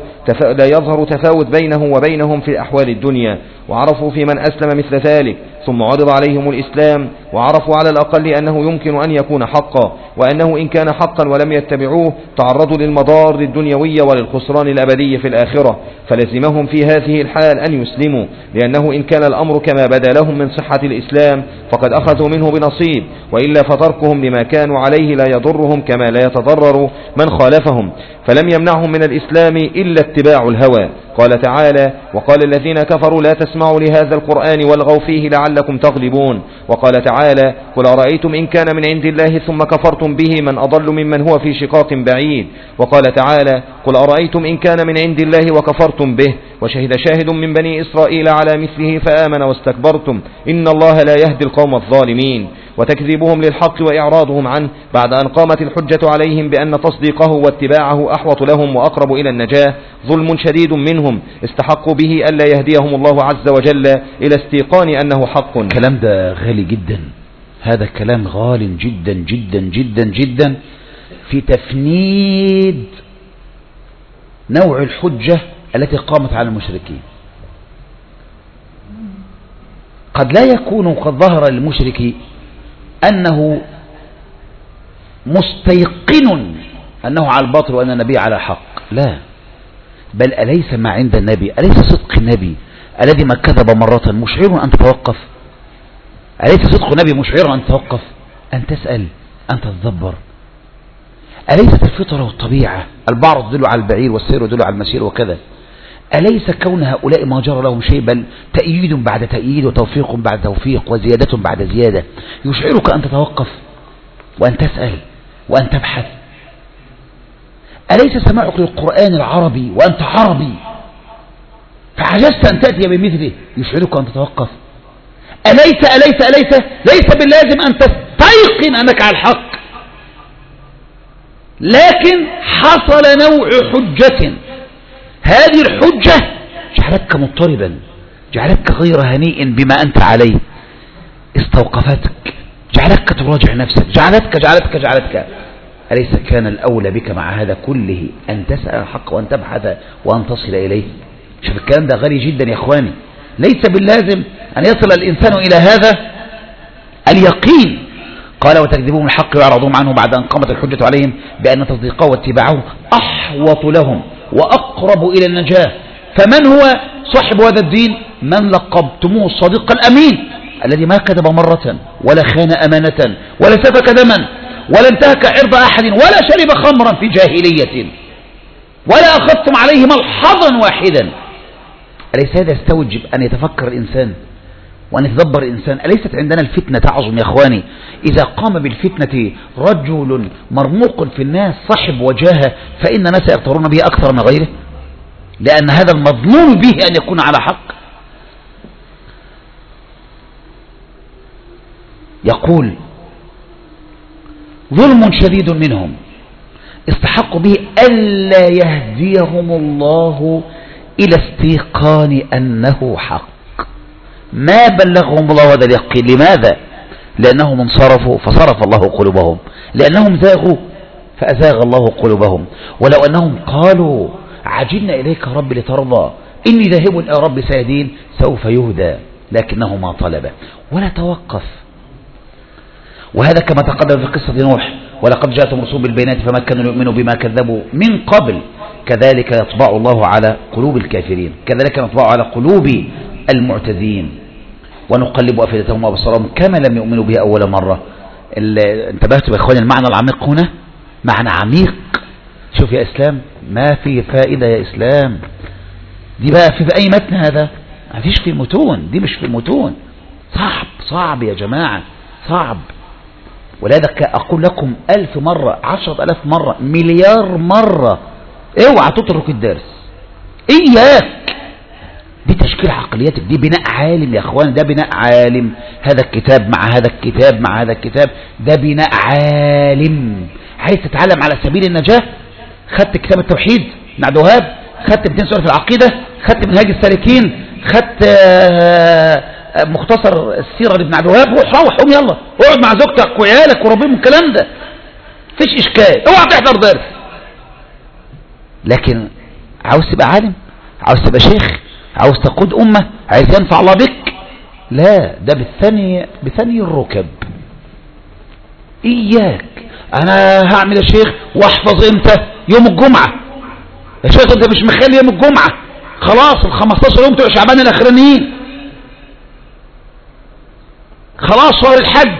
يظهر تفاوت بينه وبينهم في أحوال الدنيا، وعرفوا في من أسلم مثل ذلك، ثم عرض عليهم الإسلام وعرفوا على الأقل أنه يمكن أن يكون حقا، وأنه إن كان حقا ولم يتبعوه تعرضوا للمضار الدنيوية وللخسران الأبدي في الآخرة، فلزمهم في هذه الحال أن يسلموا، لأنه إن كان الأمر كما بدا لهم من صحة الإسلام فقد أخذوا منه بنصيب، وإلا فتركهم لما كانوا عليه لا يضرهم كما لا يتضرر من خالفهم، فلم يمنعهم من الإسلام إلا اتباع الهوى. قال تعالى: وقال الذين كفروا لا تسمعوا لهذا القرآن والغوا فيه لعلكم تغلبون. وقال تعالى: قل أرأيتم إن كان من عند الله ثم كفرتم به من أضل ممن هو في شقاق بعيد. وقال تعالى: قل أرأيتم إن كان من عند الله وكفرتم به وشهد شاهد من بني إسرائيل على مثله فآمن واستكبرتم إن الله لا يهدي القوم الظالمين. وتكذيبهم للحق وإعراضهم عنه بعد أن قامت الحجة عليهم بأن تصديقه واتباعه أحوط لهم وأقرب إلى النجاة ظلم شديد منهم استحقوا به ألا يهديهم الله عز وجل إلى استيقان أنه حق. الكلام ده غالي جدا، هذا كلام غال جدا جدا جدا جدا في تفنيد نوع الحجة التي قامت على المشركين. قد لا يكون قد ظهر للمشرك أنه مستيقن أنه على الباطل وأن النبي على حق، لا، بل أليس ما عند النبي، أليس صدق النبي الذي ما كذب مرة مشعر أن تتوقف؟ أليس صدق النبي مشعر أن تتوقف، أن تسأل، أن تتدبر؟ أليست الفطرة والطبيعة البعض يدل على البعير والسير يدل على المسير وكذا؟ أليس كون هؤلاء ما جرى لهم شيء بل تأييد بعد تأييد وتوفيق بعد توفيق وزيادة بعد زيادة يشعرك أن تتوقف وأن تسأل وأن تبحث؟ أليس سماعك للقرآن العربي وأنت عربي فعجزت أن تأتي بمثله يشعرك أن تتوقف؟ ليس باللازم أن تستيقن أنك على الحق، لكن حصل نوع حجة، هذه الحجة جعلتك مضطربا، جعلتك غير هنيء بما أنت عليه، استوقفتك، جعلتك تراجع نفسك، جعلتك. أليس كان الأولى بك مع هذا كله أن تسأل الحق وأن تبحث وأن تصل إليه؟ شوف الكلام ده غالي جدا يا إخواني. ليس باللازم أن يصل الإنسان إلى هذا اليقين قال وتكذبهم الحق ويعرضون عنه بعد أن قامت الحجة عليهم بأن تصديقه واتباعه أحوط لهم وأقرب إلى النجاة. فمن هو صاحب هذا الدين؟ من لقبتموه الصديق الأمين الذي ما كذب مرة ولا خان أمانة ولا سفك دما ولا انتهك عرض أحد ولا شرب خمرا في جاهلية ولا أخذتم عليه ملحظا واحدا. أليس هذا يستوجب أن يتفكر الإنسان وأن يتدبر الإنسان؟ أليست عندنا الفتنة تعظم يا أخواني؟ إذا قام بالفتنة رجل مرموق في الناس صاحب وجاهة فإن الناس يغترون به أكثر من غيره، لأن هذا المظنون به أن يكون على حق. يقول ظلم شديد منهم استحقوا به ألا يهديهم الله إلى استيقان أنه حق، ما بلغهم الله هذا اليقين. لماذا؟ لأنهم انصرفوا فصرف الله قلوبهم، لأنهم زاغوا فأزاغ الله قلوبهم. ولو أنهم قالوا عجلنا إليك رب لترضى إني ذاهب إلى رب سيهدين سوف يهدى، لكنه ما طلب ولا توقف. وهذا كما تقدم في قصة نوح ولقد جاءتهم رسول بالبينات فما كانوا يؤمنوا بما كذبوا من قبل كذلك يطبع الله على قلوب الكافرين، كذلك نطبع على قلوب المعتدين ونقلب أفئدتهم وأبصارهم كما لم يؤمنوا به أول مرة. انتبهتوا يا إخواني المعنى العميق هنا؟ معنى عميق. شوف يا إسلام، ما في فائدة يا إسلام. دي بقى في أي متن هذا؟ ما فيش في المتون، دي مش في المتون. صعب يا جماعة، صعب. ولذا أقول لكم 1000 مرة 10,000 مرة مليار مرة اوعى تترك الدرس، إياك. دي تشكيل عقلياتك، دي بناء عالم يا اخوان، ده بناء عالم. هذا الكتاب مع هذا الكتاب مع هذا الكتاب، ده بناء عالم. عايز تتعلم على سبيل النجاة؟ خدت كتاب التوحيد ابن عبد الوهاب، خدت 200 سؤال في العقيدة، خدت منهاج السالكين، خدت مختصر السيرة لابن عبد الوهاب، روح قوم يلا اقعد مع زوجتك وعيالك وربيهم الكلام ده، فيش اشكال. اوعى تحضر درس. لكن عاوز تبقى عالم، عاوز تبقى شيخ، عاوز تقود أمة، عايز ينفع الله بك، لا، ده بثني الركب. إياك. أنا هعمل يا شيخ واحفظ إمتى؟ يوم الجمعة. يا شيخ أنت مش مخلي يوم الجمعة، خلاص ال15 يوم بتوع شعبان الأخرانيين، خلاص شهر الحج،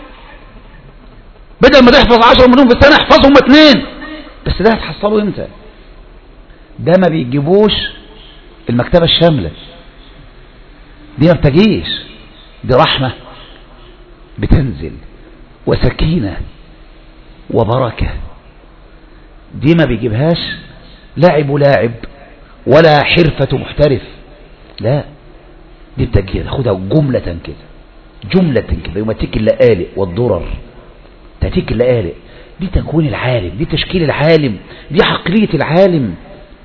بدل ما تحفظ 10 مليون في السنة احفظهم 2 بس. ده هتحصلوا إمتى؟ ده ما بيجيبوش المكتبة الشاملة، دي ما بتجيش، دي رحمة بتنزل وسكينة وبركة، دي ما بيجيبهاش لاعب ولا حرفة محترف، لا، دي بتجي خدها جملة كده، يوم تيك اللقالق والضرر، تأتيك اللقالق، دي تكوين العالم، دي تشكيل العالم، دي عقلية العالم.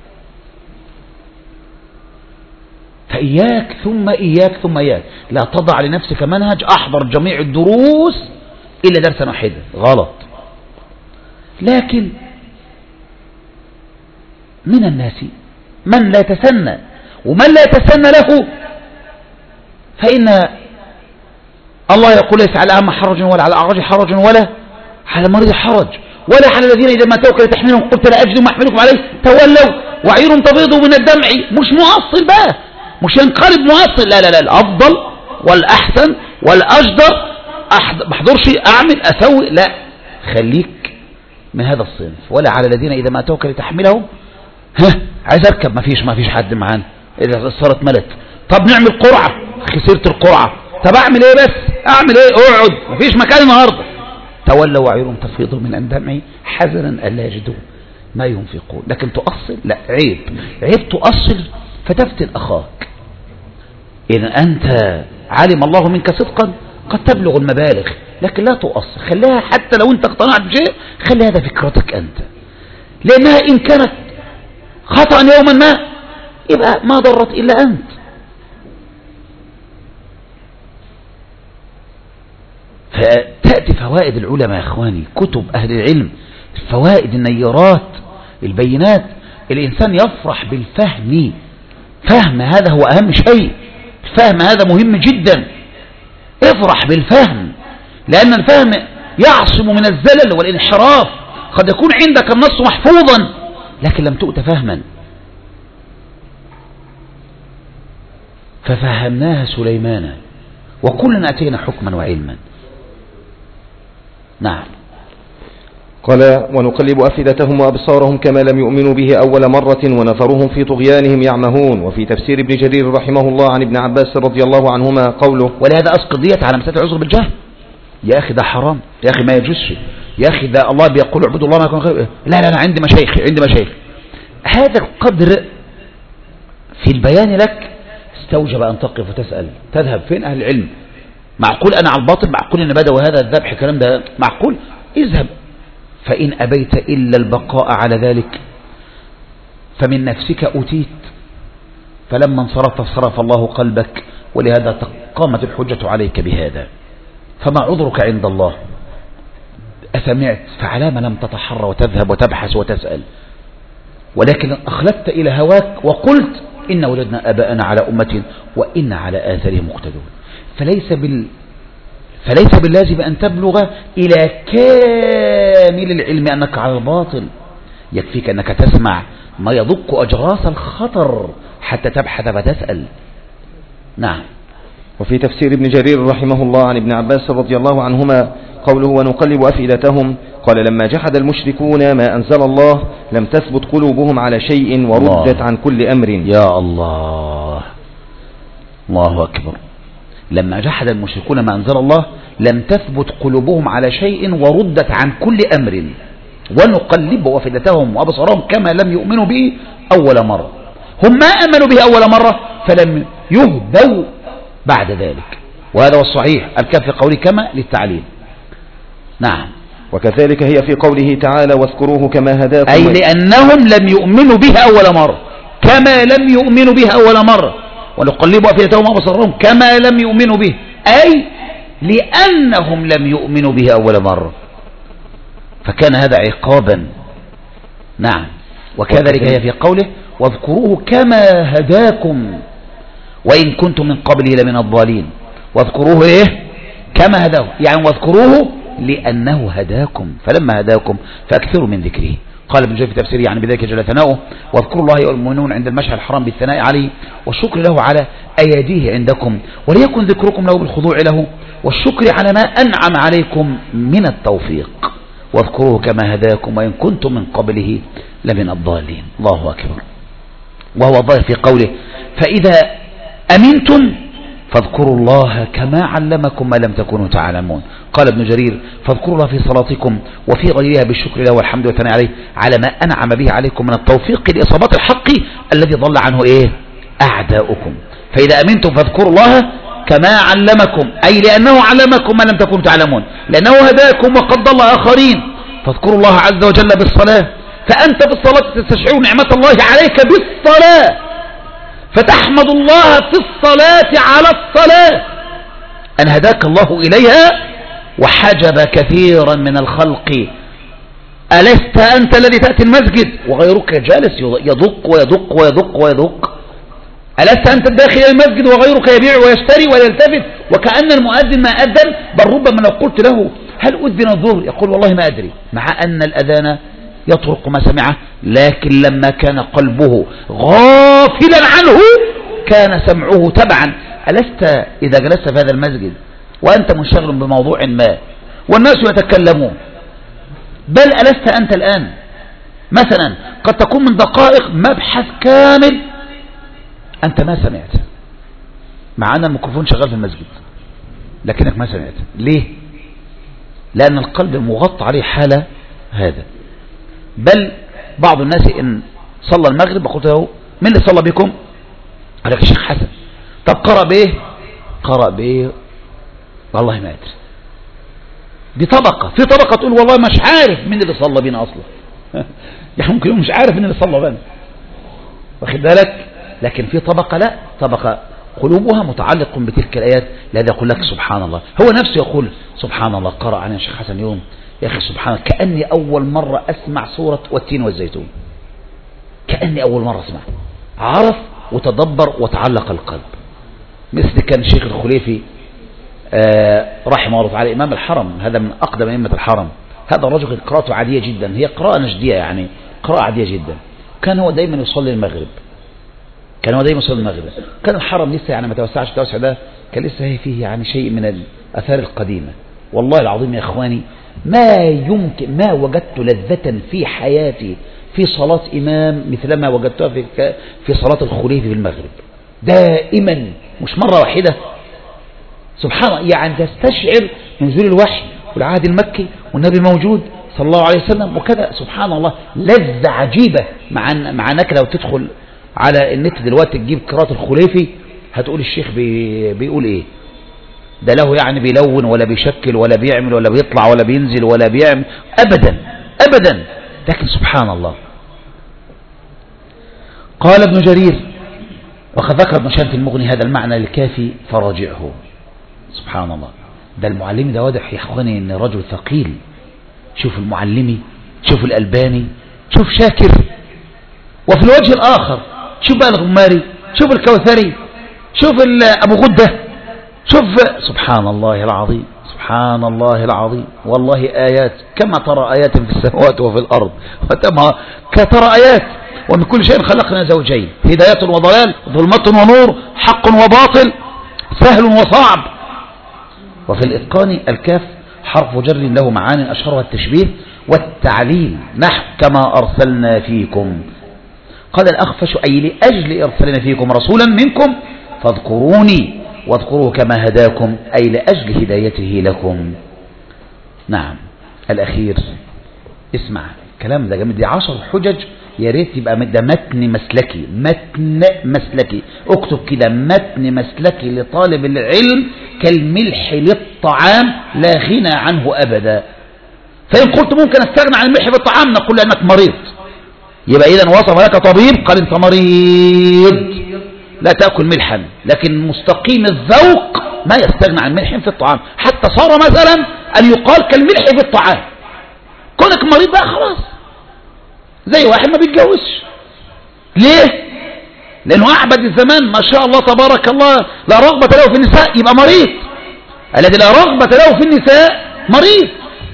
فإياك ثم إياك ثم إياك، لا تضع لنفسك منهج أحضر جميع الدروس إلا درسا واحدا، غلط. لكن من الناس من لا يتسنى، ومن لا يتسنى له فإن الله يقول ليس على الأعمى حرج ولا على الأعرج حرج ولا على المريض حرج ولا على الذين إذا ما توكل تحملهم قلت لا أجد ما أحملكم عليه تولوا وعير تبيض من الدمع. مش مؤصل بقى، مش ينقلب مؤصل، لا لا لا، الأفضل والأحسن والأجدر ما احضرش أعمل أسوي، لا، خليك من هذا الصنف. ولا على الذين إذا ما توكل تحملهم عايز أركب ما فيش حد معانا، إذا صارت ملت، طب نعمل قرعة، خسرت القرعة، طب أعمل إيه؟ بس أعمل إيه؟ أقعد، ما فيش مكان النهاردة. تولوا وعيرهم تفيض من الدمع حزنا ألا يجدوا ما ينفقون. لكن تؤصل، لا، عيب تؤصل فتفتن أخاك. إذا أنت علم الله منك صدقا قد تبلغ المبالغ، لكن لا تؤصل، خليها حتى لو أنت اقتنعت بشيء خلي هذا فكرتك أنت، لأنها إن كانت خطأ يوما ما يبقى ما ضرت إلا أنت. فتأتي فوائد العلماء يا إخواني، كتب أهل العلم، الفوائد، النيرات، البينات. الإنسان يفرح بالفهم، فهم هذا هو أهم شيء، الفهم هذا مهم جدا. افرح بالفهم، لأن الفهم يعصم من الزلل والانحراف. قد يكون عندك النص محفوظا لكن لم تؤت فهما، ففهمناها سليمان وكلنا أتينا حكما وعلما. نعم. قال ونقلب أفئدتهم وأبصارهم كما لم يؤمنوا به أول مرة ونذرهم في طغيانهم يعمهون. وفي تفسير ابن جرير رحمه الله عن ابن عباس رضي الله عنهما قوله ولهذا أسقط ديت على مسألة العذر بالجهل. يا أخي ده حرام، يا أخي ما يجوزش، يا أخي ده الله بيقول اعبدوا الله ما يكون خير. لا لا لا عندي مشايخ. هذا القدر في البيان لك استوجب أن تقف وتسأل تذهب فين أهل العلم. معقول أنا على الباطل؟ معقول أن بدأ وهذا الذبح كلام ده معقول؟ اذهب، فإن أبيت إلا البقاء على ذلك فمن نفسك أتيت، فلما انصرف صرف الله قلبك، ولهذا قامت الحجة عليك بهذا. فما عذرك عند الله؟ أسمعت فعلى ما لم تتحرى وتذهب وتبحث وتسأل، ولكن أخلدت إلى هواك وقلت إن وجدنا أباءنا على أمة وإن على آثارهم مقتدون. فليس باللازم أن تبلغ إلى كامل العلم أنك على الباطل، يكفيك أنك تسمع ما يضق أجراس الخطر حتى تبحث فتسأل. نعم. وفي تفسير ابن جرير رحمه الله عن ابن عباس رضي الله عنهما قوله ونقلب أفئدتهم قال لما جحد المشركون ما أنزل الله لم تثبت قلوبهم على شيء وردت عن كل أمر. يا الله، الله أكبر. لما جحد المشركون ما أنزل الله لم تثبت قلوبهم على شيء وردت عن كل أمر. ونقلب أفئدتهم وأبصارهم كما لم يؤمنوا به أول مرة. هم ما آمنوا به أول مرة فلم يهدوا بعد ذلك، وهذا هو الصحيح. الكاف في قوله كما للتعليل. نعم. وكذلك هي في قوله تعالى واذكروه كما هداكم، أي لأنهم لم يؤمنوا به أول مرة كما لم يؤمنوا به أول مرة. ونقلب أفئدتهم وأبصارهم كما لم يؤمنوا به، أي لأنهم لم يؤمنوا به أول مرة، فكان هذا عقابا. نعم. وكذلك هي في قوله واذكروه كما هداكم وإن كنتم من قبله لمن الضالين. واذكروه إيه؟ كما هداكم، يعني واذكروه لأنه هداكم، فلما هداكم فأكثروا من ذكره. قال ابن جرير في تفسيره يعني بذلك جل ثناؤه واذكروا الله أيها المؤمنون عند المشعر الحرام بالثناء عليه والشكر له على أياديه عندكم، وليكن ذكركم له بالخضوع له والشكر على ما أنعم عليكم من التوفيق. واذكروه كما هداكم وإن كنتم من قبله لمن الضالين. الله أكبر. وهو الظاهر في قوله فإذا أمنتم فاذكروا الله كما علمكم ما لم تكونوا تعلمون. قال ابن جرير فاذكروا الله في صلاتكم وفي غيرها بالشكر له والحمد والثناء عليه على ما أنعم به عليكم من التوفيق لإصابات الحق الذي ضل عنه أعداؤكم. فإذا أمنتم فاذكروا الله كما علمكم، أي لأنه علمكم ما لم تكونوا تعلمون، لأنه هداكم وقد ضل آخرين. فاذكروا الله عز وجل بالصلاة، فأنت في الصلاة تستشعر نعمة الله عليك بالصلاة، فتحمد الله في الصلاة على الصلاة أن هداك الله إليها وحجب كثيرا من الخلق. ألست أنت الذي تأتي المسجد وغيرك جالس يدق ويدق ويدق ويدق؟ ألست أنت الداخل إلى المسجد وغيرك يبيع ويشتري ويلتفت وكأن المؤذن ما أذن؟ بل ربما لو قلت له هل أذن الظهر يقول والله ما أدري، مع أن الأذان يطرق ما سمعه، لكن لما كان قلبه غافلا عنه كان سمعه تبعا. ألست إذا جلست في هذا المسجد وأنت منشغل بموضوع ما والناس يتكلمون، بل ألست أنت الآن مثلا قد تكون من دقائق مبحث كامل أنت ما سمعت، مع أن الميكروفون شغال في المسجد لكنك ما سمعت. ليه؟ لأن القلب مغطى عليه حالة هذا. بل بعض الناس إن صلى المغرب قلت له من اللي صلى بكم؟ قال لك الشيخ حسن. طب قرأ بإيه؟ قرأ بإيه؟ والله ما أدري. دي طبقة، في طبقة تقول والله مش عارف من اللي صلى بينا أصلا يعني ممكن مش عارف من اللي صلى بينا، واخد بالك؟ لكن في طبقة لا، طبقة قلوبها متعلق بتلك الآيات. لذا يقول لك سبحان الله، هو نفسه يقول سبحان الله. قرأ عن الشيخ حسن يوم يا أخي سبحان الله كأني أول مرة أسمع سورة والتين والزيتون، كأني أول مرة أسمع. عرف وتدبر وتعلق القلب. مثل كان الشيخ الخليفي رحمه الله تعالى إمام الحرم، هذا من أقدم أئمة الحرم. هذا الرجل قراءته عادية جدا، هي قراءة نجدية يعني قراءة عادية جدا. كان هو دايما يصلي المغرب، كان الحرم لسه يعني ما توسعش التوسع ده، كان لسه فيه يعني شيء من الآثار القديمة. والله العظيم يا إخواني ما وجدت لذة في حياتي في صلاة إمام مثلما وجدتها في صلاة الخليفة في المغرب، دائما مش مرة واحدة. سبحان الله، يعني تستشعر نزول الوحي والعهد المكي والنبي موجود صلى الله عليه وسلم وكذا. سبحان الله، لذة عجيبة. مع أنك لو تدخل على النت دلوقتي تجيب قراءة الخليفي هتقول الشيخ بيقول ايه ده، له يعني بيلون ولا بيشكل ولا بيعمل ولا بيطلع ولا بينزل ولا بيعمل أبدا أبدا. لكن سبحان الله، قال ابن جرير وقد ذكر ابن شام في المغني هذا المعنى الكافي فراجعه. سبحان الله، ده المعلمي ده واضح يا اخواني ان رجل ثقيل. شوف المعلمي، شوف الألباني، شوف شاكر. وفي الوجه الآخر شوف بقى الغماري، شوف الكوثري، شوف أبو غدة، شوف. سبحان الله العظيم، سبحان الله العظيم. والله آيات كما ترى آيات في السماوات وفي الأرض، كترى آيات. ومن كل شيء خلقنا زوجين، هداية وضلال، ظلمة ونور، حق وباطل، سهل وصعب. وفي الإتقان الكاف حرف جر له معاني أشهرها التشبيه والتعليل، نحو كما أرسلنا فيكم. قال الأخفش أي لأجل أرسلنا فيكم رسولا منكم فاذكروني واذكروه كما هداكم، أي لأجل هدايته لكم. نعم. الأخير اسمع كلام ده جميل، دي 10 حجج، يا ريت يبقى ده متن مسلكي، متن مسلكي. اكتب كده متن مسلكي لطالب العلم كالملح للطعام لا غنى عنه أبدا. فإن قلت ممكن استغنى عن الملح بالطعام نقول لأنك مريض. يبقى إذا وصف لك طبيب قال انت مريض لا تأكل ملحا، لكن مستقيم الذوق ما يستغنى عن ملح في الطعام، حتى صار مثلا أن يقال كالملح في الطعام. كونك مريض بقى خلاص، زي واحد ما بيتجوزش. ليه؟ لأنه أعبد الزمان ما شاء الله تبارك الله لا رغبة له في النساء، يبقى مريض. الذي لا رغبة له في النساء مريض.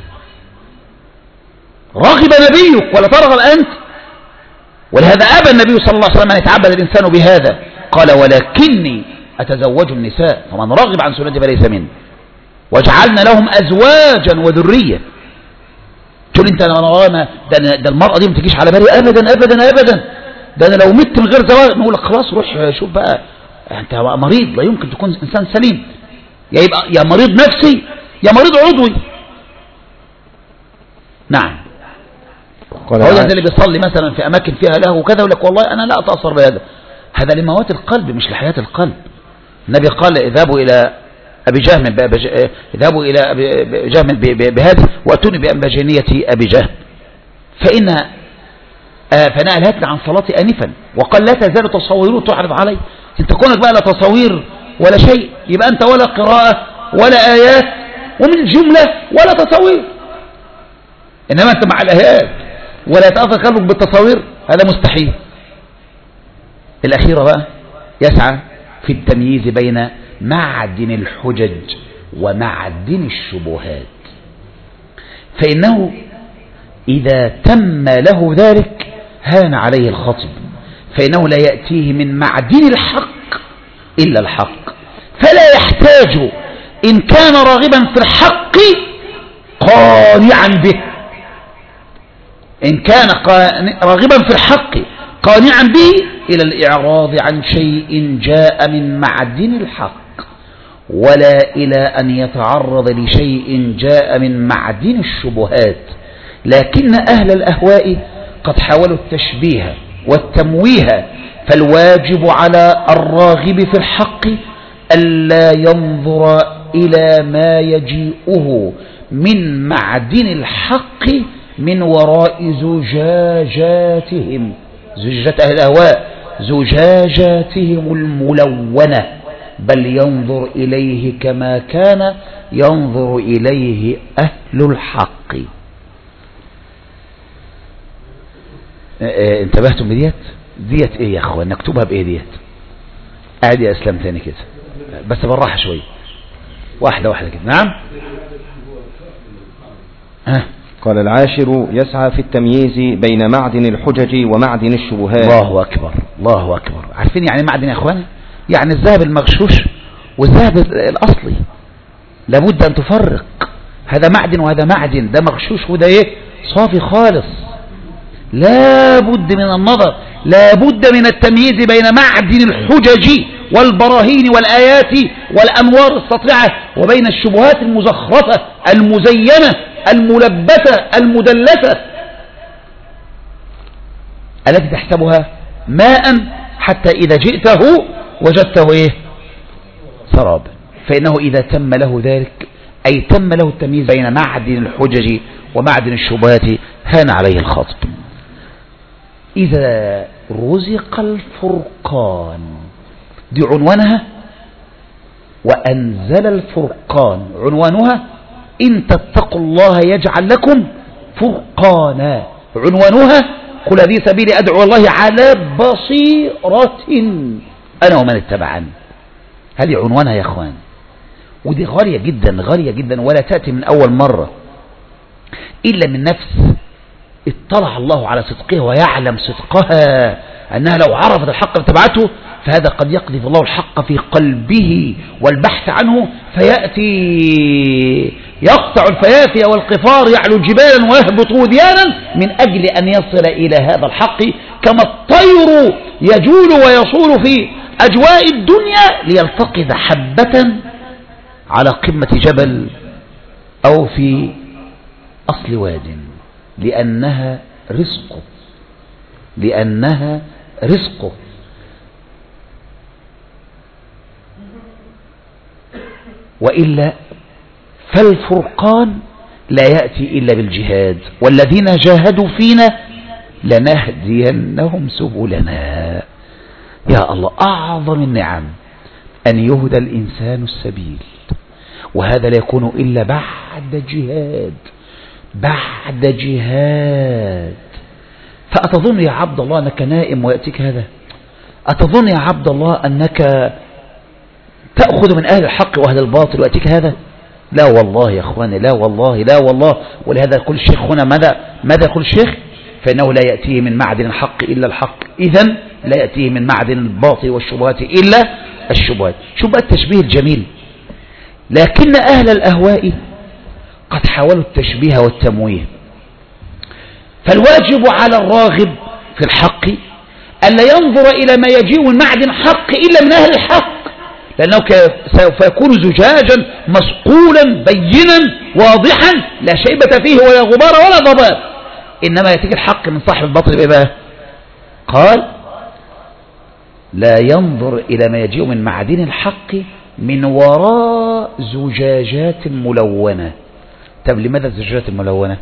رغب نبيك ولا ترغب أنت. ولهذا أبى النبي صلى الله عليه وسلم أن يتعبد الإنسان بهذا، قال ولكني أتزوج النساء فمن رغب عن سنتي فليس مني وجعلنا لهم أزواجا وذرية. تقول انت ده المرأة دي ما تجيش على بالي أبدا أبدا أبدا، ده أنا لو مت من غير زواج نقول لك خلاص روح شوف بقى أنت مريض، لا يمكن تكون إنسان سليم، يبقى يا مريض نفسي يا مريض عضوي. نعم. هو ده اللي بيصلي مثلا في أماكن فيها له وكذا يقول لك والله أنا لا أتأثر بهذا، هذا لموات القلب مش لحياة القلب. النبي قال اذهبوا إلى أبي جهم اذهبوا إلى أبي جهم بهذه وأتوني بأنبجانية أبي جهم فأنا ألهتني عن صلاتي آنفا، وقال لا تزال تصويره تعرض علي. انت كونك بقى لا تصوير ولا شيء يبقى أنت ولا قراءة ولا آيات ومن جملة ولا تصوير، إنما أنت مع الآيات ولا يتأثر قلبك بالتصوير، هذا مستحيل. الأخيرة بقى يسعى في التمييز بين معدن الحجج ومعدن الشبهات، فإنه إذا تم له ذلك هان عليه الخطب، فإنه لا يأتيه من معدن الحق إلا الحق، فلا يحتاج إن كان راغبا في الحق قانعا به، إن كان راغبا في الحق قانعا به إلى الإعراض عن شيء جاء من معدن الحق، ولا إلى أن يتعرض لشيء جاء من معدن الشبهات. لكن أهل الأهواء قد حاولوا التشبيه والتمويه، فالواجب على الراغب في الحق ألا ينظر إلى ما يجيئه من معدن الحق من وراء زجاجاتهم، زجاجات أهل الأهواء زجاجاتهم الملونة، بل ينظر إليه كما كان ينظر إليه أهل الحق. انتبهتم بديت؟ ديت ايه يا اخوان؟ نكتبها بايه ديت؟ قاعد يا اسلام تاني كده بس بالراحة شوية. واحدة واحدة كده. نعم. قال العاشر يسعى في التمييز بين معدن الحجج ومعدن الشبهات. الله أكبر الله أكبر. عارفين يعني معدن يا أخوانا؟ يعني الذهب المغشوش والذهب الأصلي لابد أن تفرق، هذا معدن وهذا معدن، ده مغشوش وده ايه صافي خالص. لابد من النظر، لابد من التمييز بين معدن الحجج والبراهين والآيات والأنوار الساطعة وبين الشبهات المزخرفة المزينة الملبسة المدلسة التي تحسبها ماء حتى إذا جئته وجدته ايه سرابا. فإنه إذا تم له ذلك أي تم له التمييز بين معدن الحجج ومعدن الشبهات هان عليه الخطب. إذا رزق الفرقان دي عنوانها، وأنزل الفرقان عنوانها إن تتقوا الله يجعل لكم فرقانا عنوانها قل هذه سبيلي أدعو الله على بصيرة أنا ومن اتبعني. هذه عنوانها يا أخوان، ودي غالية جدا غالية جدا، ولا تأتي من أول مرة إلا من نفس اطلع الله على صدقها ويعلم صدقها أنها لو عرفت الحق لتبعته، فهذا قد يقذف الله الحق في قلبه والبحث عنه فيأتي يقطع الفيافي والقفار يعلو جبالا ويهبط وديانا من أجل أن يصل إلى هذا الحق، كما الطير يجول ويصول في أجواء الدنيا ليلتقط حبة على قمة جبل أو في أصل واد، لأنها رزقه، لأنها رزقه. وإلا فالفرقان لا يأتي إلا بالجهاد، والذين جاهدوا فينا لنهدينهم سبلنا. يا الله، أعظم النعم أن يهدى الإنسان السبيل، وهذا لا يكون إلا بعد جهاد، بعد جهاد. فأتظن يا عبد الله أنك نائم ويأتيك هذا؟ أتظن يا عبد الله أنك تأخذ من أهل الحق وأهل الباطل ويأتيك هذا؟ لا والله يا أخواني، لا والله لا والله. ولهذا يقول الشيخ هنا ماذا يقول الشيخ؟ فإنه لا يأتيه من معدن الحق إلا الحق، إذن لا يأتيه من معدن الباطل والشبهات إلا الشبهات. شو بقى التشبيه الجميل؟ لكن أهل الأهواء قد حاولوا التشبيه والتمويه. فالواجب على الراغب في الحق ألا ينظر إلى ما يجيء من معدن حق إلا من أهل الحق، لأنه سوف يكون زجاجا مسقولا بينا واضحا لا شيبة فيه ولا غبار ولا ضباب. إنما يأتيك الحق من صاحب الباطل إيه بقى؟ قال لا ينظر إلى ما يجيء من معدن الحق من وراء زجاجات ملونة. طب لماذا الزجاجات الملونة؟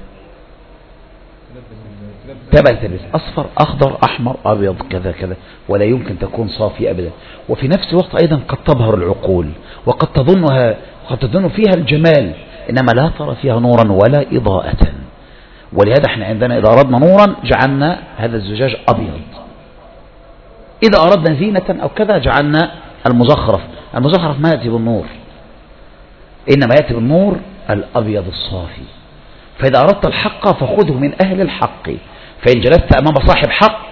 تلبس أصفر أخضر أحمر أبيض كذا كذا، ولا يمكن تكون صافية أبدا. وفي نفس الوقت أيضا قد تبهر العقول وقد تظن فيها الجمال، إنما لا ترى فيها نورا ولا إضاءة. ولهذا احنا عندنا إذا أردنا نورا جعلنا هذا الزجاج أبيض، إذا أردنا زينة أو كذا جعلنا المزخرف. المزخرف ما يأتي بالنور، إنما يأتي بالنور الأبيض الصافي. فإذا أردت الحق فخذه من أهل الحق، فإن جلست أمام صاحب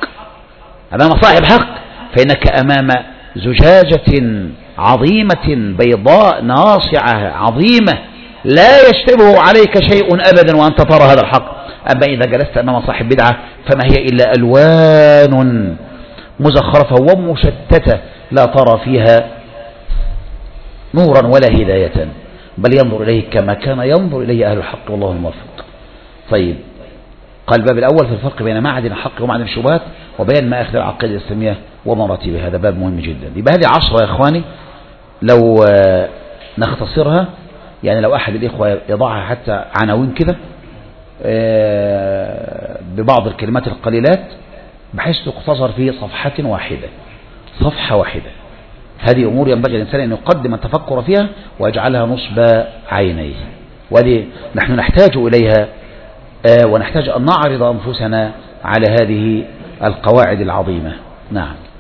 حق فإنك أمام زجاجة عظيمة بيضاء ناصعة عظيمة لا يشتبه عليك شيء أبدا وأنت ترى هذا الحق. أما إذا جلست أمام صاحب بدعة فما هي إلا ألوان مزخرفة ومشتتة لا ترى فيها نورا ولا هداية، بل ينظر إليه كما كان ينظر إليه أهل الحق والله الموفق. طيب، قال الباب الأول في الفرق بين معدن الحق ومعدن الشبهات وبيان ما أخذ العقيدة الإسلامية ومراتبها. هذا باب مهم جدا. يبقى هذه 10 يا إخواني، لو نختصرها يعني لو أحد الإخوة يضعها حتى عناوين كده ببعض الكلمات القليلات بحيث تقتصر في صفحة واحدة. هذه أمور ينبغي الإنسان أن يقدم التفكر فيها ويجعلها نصب عينيه، وهذه نحن نحتاج إليها ونحتاج أن نعرض أنفسنا على هذه القواعد العظيمة. نعم.